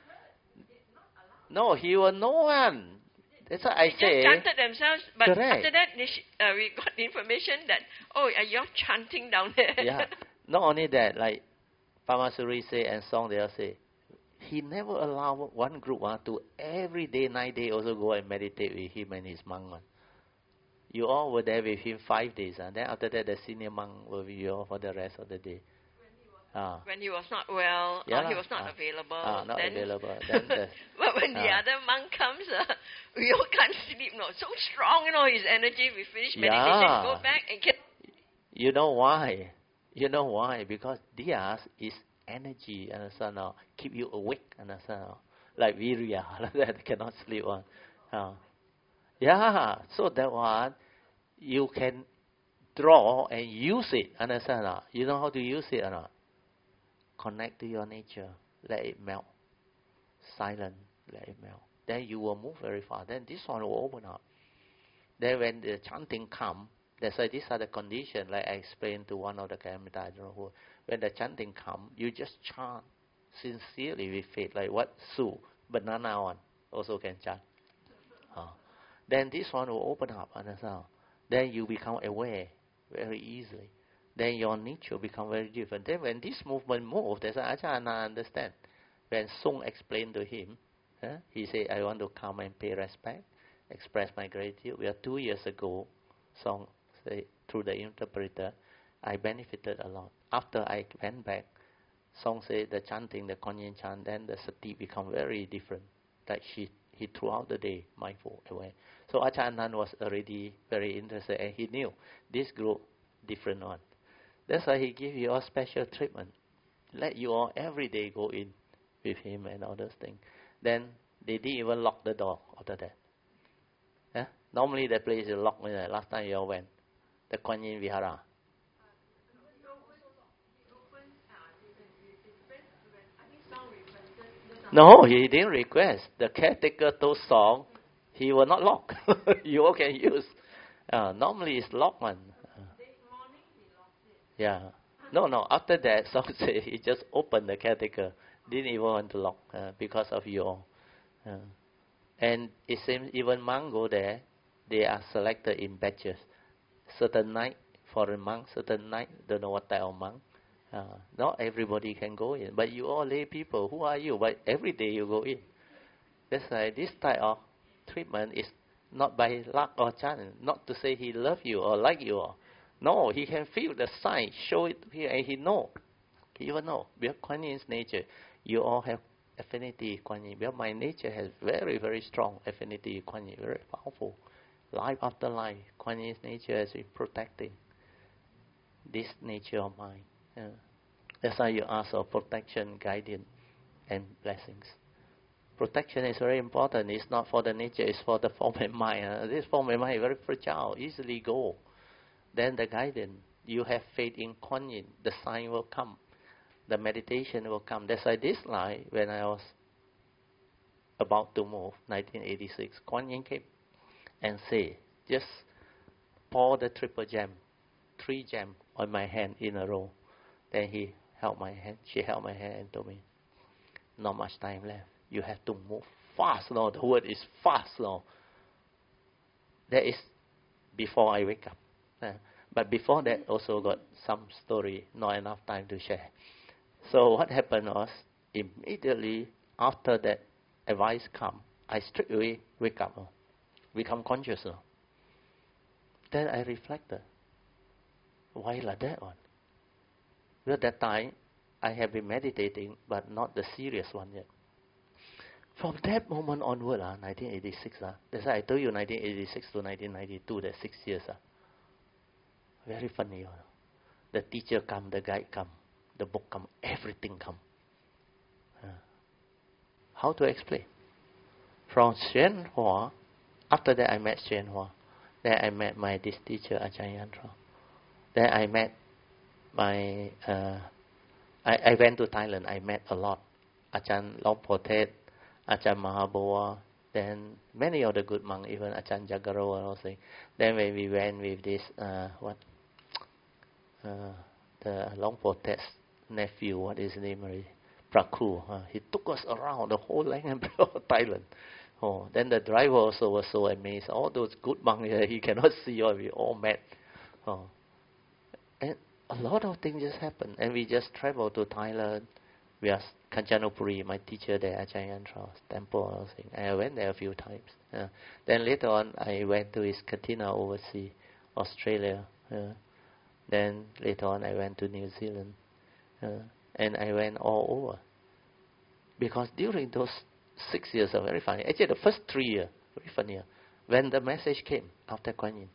No, he was no one. That's what I say. They just chanted themselves, but correct. After that, we got information that, you're chanting down there. Not only that, like Pamasuri say and Song, they all say, he never allowed one group to every day, 9 days also go and meditate with him and his monk. You all were there with him 5 days. Then after that, the senior monk will be you all for the rest of the day. When he was not well, or he was not available. Then but when the other monk comes, we all can't sleep. So strong, his energy. We finish meditation, go back and get... You know why? Because theirs is energy, understand? Keep you awake, understand? Like virya, like that, cannot sleep on. So that one, you can draw and use it, understand? You know how to use it or not? Connect to your nature, let it melt. Silent, let it melt. Then you will move very fast. Then this one will open up. Then when the chanting comes, that's why these are the conditions, like I explained to one of the Kayamita, I don't know who. When the chanting comes, you just chant sincerely with faith, like what Su, banana one, also can chant. Then this one will open up, understand? Then you become aware very easily. Then your nature become very different. Then when this movement moves, that's why Ajahn understand. When Sung explained to him, he said, I want to come and pay respect, express my gratitude. 2 years ago, Song said, through the interpreter, I benefited a lot. After I went back, Song said the chanting, the Kuan Yin chant, then the sati become very different. Like he throughout the day, mindful, aware. So Ajahn Nan was already very interested, and he knew this group, different one. That's why he gave you all special treatment. Let you all every day go in with him and all those things. Then they didn't even lock the door after that. Normally the place is locked. Last time you all went, the Kuan Yin Vihara. No, he didn't request. The caretaker told Song he will not lock. You all can use. Normally it's locked one. No. After that, Song said he just opened the caretaker. Didn't even want to lock because of you all. And it seems even monks go there, they are selected in batches. Certain night, foreign monk, certain night, don't know what type of monk. Not everybody can go in. But you all lay people, who are you? But every day you go in. That's why this type of treatment is not by luck or chance. Not to say he love you or like you all. No, he can feel the sign, show it here, and he know. He will know. Because Kuan Yin's nature, you all have affinity Kuan Yin. Because my nature has very, very strong affinity Kuan Yin, very powerful. Life after life, Kuan Yin's nature has been protecting this nature of mine. That's why you ask for protection, guidance, and blessings. Protection is very important. It's not for the nature, it's for the form and mind. This form and mind is very fragile, easily go. Then the guidance, you have faith in Kuan Yin, the sign will come. The meditation will come. That's why this life, when I was about to move, 1986, Kuan Yin came and said, just pour the triple gem, 3 gems on my hand in a row. Then he held my hand, she held my hand and told me, not much time left. You have to move fast now. The word is fast now. That is before I wake up. But before that also got some story, not enough time to share. So what happened was, immediately after that advice come, I straight away wake up, become conscious. Then I reflected, why like that one? Well, at that time, I have been meditating, but not the serious one yet. From that moment onward, 1986, that's why I told you 1986 to 1992, that's 6 years. Very funny. The teacher come, the guide come, the book come, everything come. How to explain? From Xuanhua After that, I met Chen Hua. Then I met this teacher, Ajahn Yantra. Then I met my... I went to Thailand. I met a lot. Ajahn Longpotet, Ajahn Mahaboa, then many of the good monks, even Ajahn Jagaroa also. Then when we went with this, the Longpotet's nephew, what is his name already? Prakru. He took us around the whole length and breadth of Thailand. Oh, then the driver also was so amazed. All those good monks here, he cannot see all. We all met. Oh. And a lot of things just happened. And we just traveled to Thailand. We are Kanchanaburi, my teacher there, Ajahn Yantra's temple. And I went there a few times. Then later on, I went to his Katina overseas, Australia. Then later on, I went to New Zealand. And I went all over. Because during those 6 years are very funny. Actually, the first 3 years, very funny. When the message came after Kuan Yin.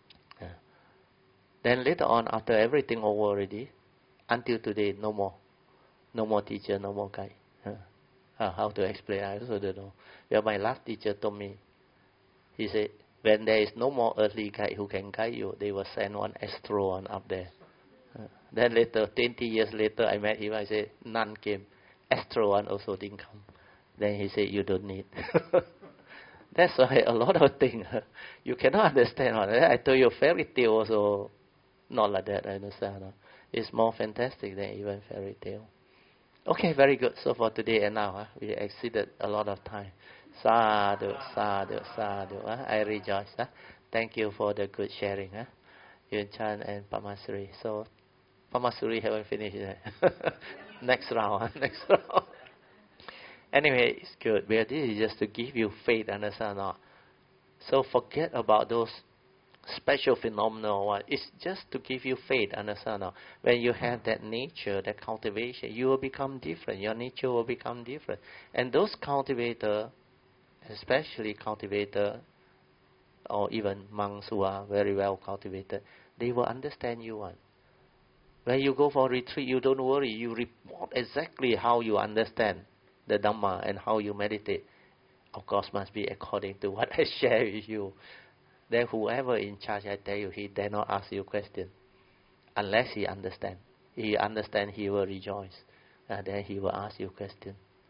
Then later on, after everything over already, until today, no more. No more teacher, no more guide. How to explain, I also don't know. Well, my last teacher told me, he said, when there is no more earthly guide who can guide you, they will send one astro one up there. Then later, 20 years later, I met him. I said, none came. Astro one also didn't come. Then he said, you don't need. That's why a lot of things you cannot understand. I told you, fairy tale also not like that. I understand. It's more fantastic than even fairy tale. Okay, very good. So for today and now, we exceeded a lot of time. Sadhu, sadhu, sadhu. I rejoice. Thank you for the good sharing. Yun Chan and Pamasuri. So Pamasuri haven't finished yet. Next round. Next round. Anyway, it's good. But this is just to give you faith, understand? So forget about those special phenomena or what. It's just to give you faith, understand? When you have that nature, that cultivation, you will become different. Your nature will become different. And those cultivators, especially cultivator, or even monks who are very well cultivated, they will understand you. When you go for a retreat, you don't worry. You report exactly how you understand the Dhamma and how you meditate. Of course, must be according to what I share with you. Then whoever in charge, I tell you, he dare not ask you a question unless he understands. He understands, he will rejoice. Then he will ask you a question.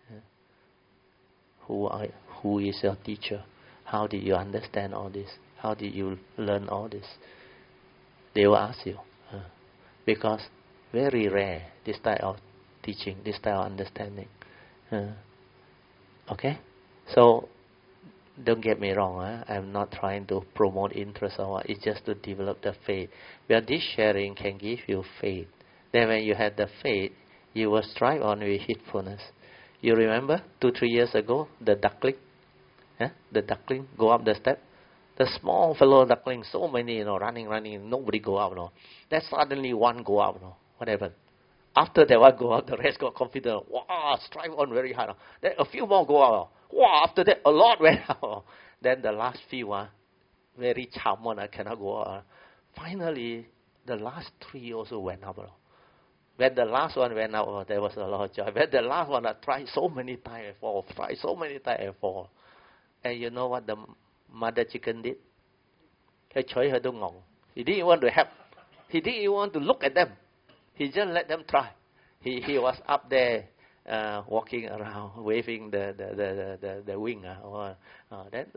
Who is your teacher? How did you understand all this? How did you learn all this? They will ask you. Because very rare this type of teaching, this type of understanding. Okay? So, don't get me wrong, I'm not trying to promote interest or what. It's just to develop the faith. Where this sharing can give you faith. Then when you have the faith, you will strive on with heedfulness. You remember 2-3 years ago, the duckling? The duckling go up the step. The small fellow duckling, so many, running, nobody go up. Then suddenly one go up. What happened? After that one go up, the rest got confident. Wow, strive on very hard. Then a few more go up. Wow, after that a lot went up. Then the last few, very charm one, cannot go up. Finally, the last 3 also went up. When the last one went up, there was a lot of joy. When the last one, I tried so many times and fall. And you know what the mother chicken did? He didn't want to help. He didn't even want to look at them. He just let them try. He was up there walking around, waving the wing. Then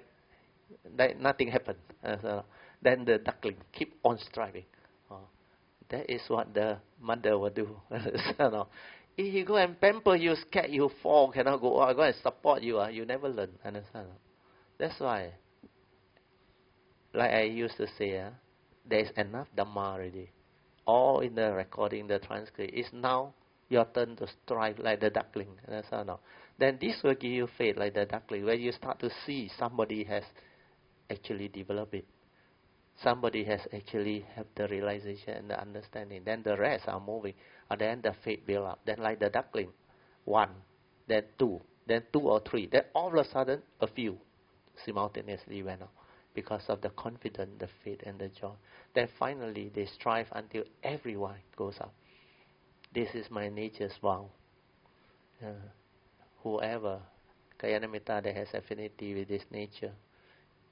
like nothing happened. Then the duckling keep on striving. That is what the mother will do. If you go and pamper you, scared you fall, cannot go out, go and support you, you never learn. Understand? That's why, like I used to say, there's enough Dhamma already. All in the recording, the transcript. It's now your turn to strive like the duckling. Understand? Then this will give you faith like the duckling. When you start to see somebody has actually developed it. Somebody has actually have the realization and the understanding. Then the rest are moving. And then the faith build up. Then like the duckling, 1, then 2, then 2 or 3. Then all of a sudden, a few simultaneously went up. Because of the confidence, the faith and the joy. Then finally, they strive until everyone goes up. This is my nature's vow. Whoever, Kalyana Mitta, that has affinity with this nature,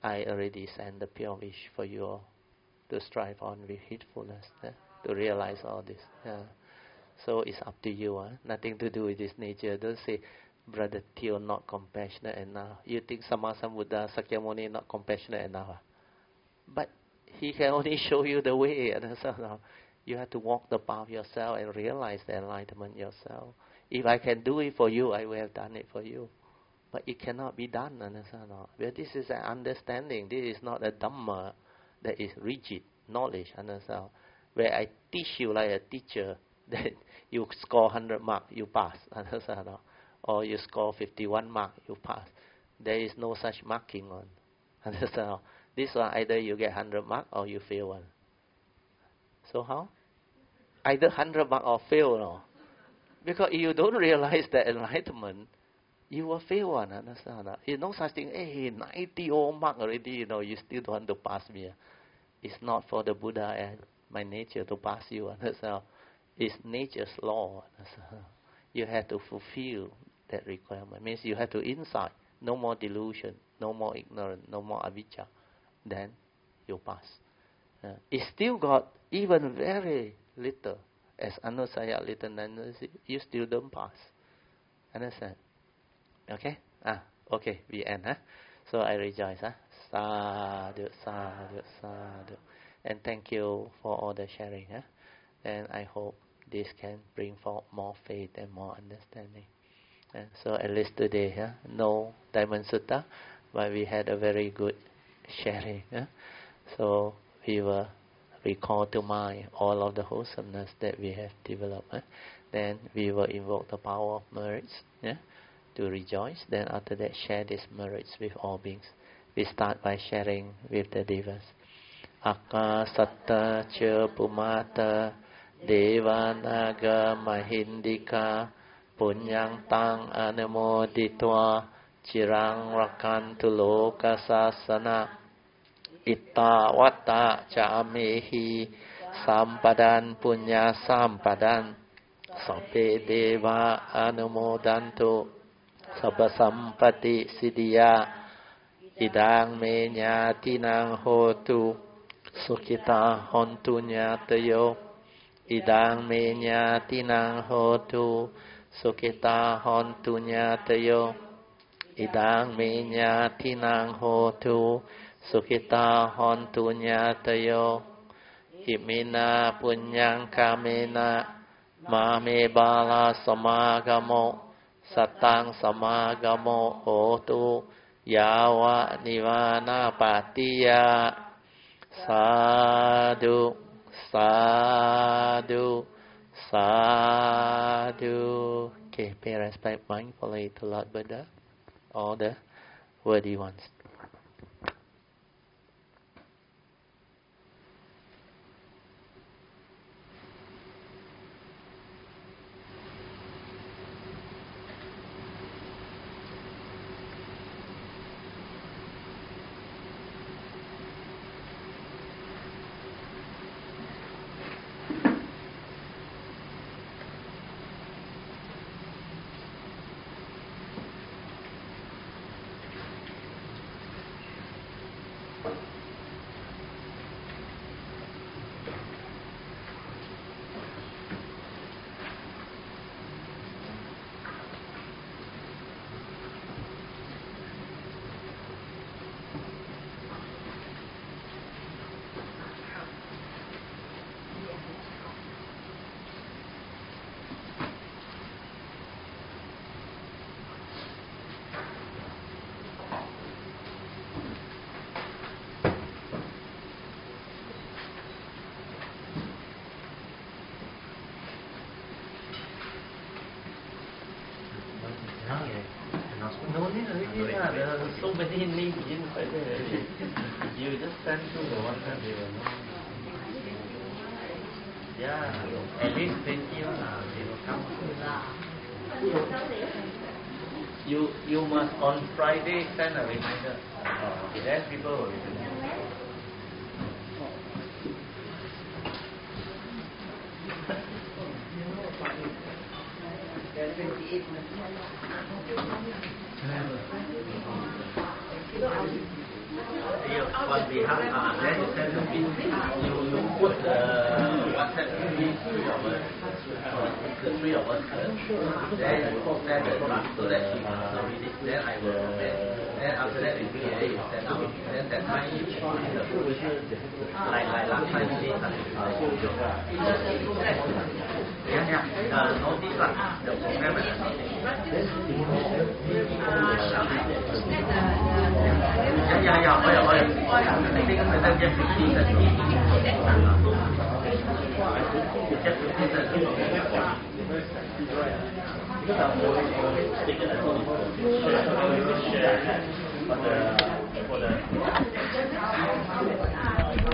I already sent the pure wish for you all to strive on with heedfulness, to realize all this. So it's up to you. Nothing to do with this nature. Don't say, Brother Theo not compassionate enough. You think Sammasambuddha Sakyamuni not compassionate enough? But he can only show you the way. You have to walk the path yourself and realize the enlightenment yourself. If I can do it for you, I will have done it for you. But it cannot be done. Well, this is an understanding. This is not a Dhamma that is rigid knowledge. Where I teach you like a teacher, that you score 100 marks, you pass. Or you score 51 marks, you pass. There is no such marking on. This one, either you get 100 marks or you fail one. So how? Either 100 marks or fail. No? Because if you don't realize the enlightenment, you will fail one. Understand? There's no such thing. Hey, 90 mark already. You still don't want to pass me. It's not for the Buddha and my nature to pass you. Understand? It's nature's law. You have to fulfill that requirement. Means you have to insight. No more delusion. No more ignorance. No more avijja. Then you pass. It's still got even very little. As Anusaya little, you still don't pass. Understand? Okay? Okay, we end. So I rejoice. Sadhu, sadhu, sadhu. And thank you for all the sharing. And I hope this can bring forth more faith and more understanding. So at least today, no Diamond Sutta, but we had a very good sharing. So we will recall to mind all of the wholesomeness that we have developed. Then we will invoke the power of merits to rejoice. Then after that, share these merits with all beings. We start by sharing with the devas. Akasatta cha pumata devanaga mahindika punyang tang anumoditwa chirang rakantu loka sasana itta watta ca amehi sampadan punya sampadan sape deva anumodantu sabba sampati siddhya idang me nyatinang hotu sukhita hontu nyatayo idang me nyatinang hotu sukhita hontu nyatayo idang me nyatinang hotu sukhita hontu nyatayo imina punyang kamena mame bala samagamo satang samagamo hotu yawa nivana patiya sadhu sadhu sadhu. Okay, pay respect mindfully to Lord Buddha, all the worthy ones. No need already. There are so many names inside there. You just send to the one that they will know. Yeah, at least 20 they will come. You must on Friday send a reminder. Then people will remember. There are 28 email on behalf. Then you send the link. You put the WhatsApp link the three of us first. Then you send the draft so that she can submit it. Then I will comment. Then after that you send out. Then that time you put in the push. Like last time you did. Notice the program and I think better just 15 cents. Just 15 cents. Because I'm always taken at home for the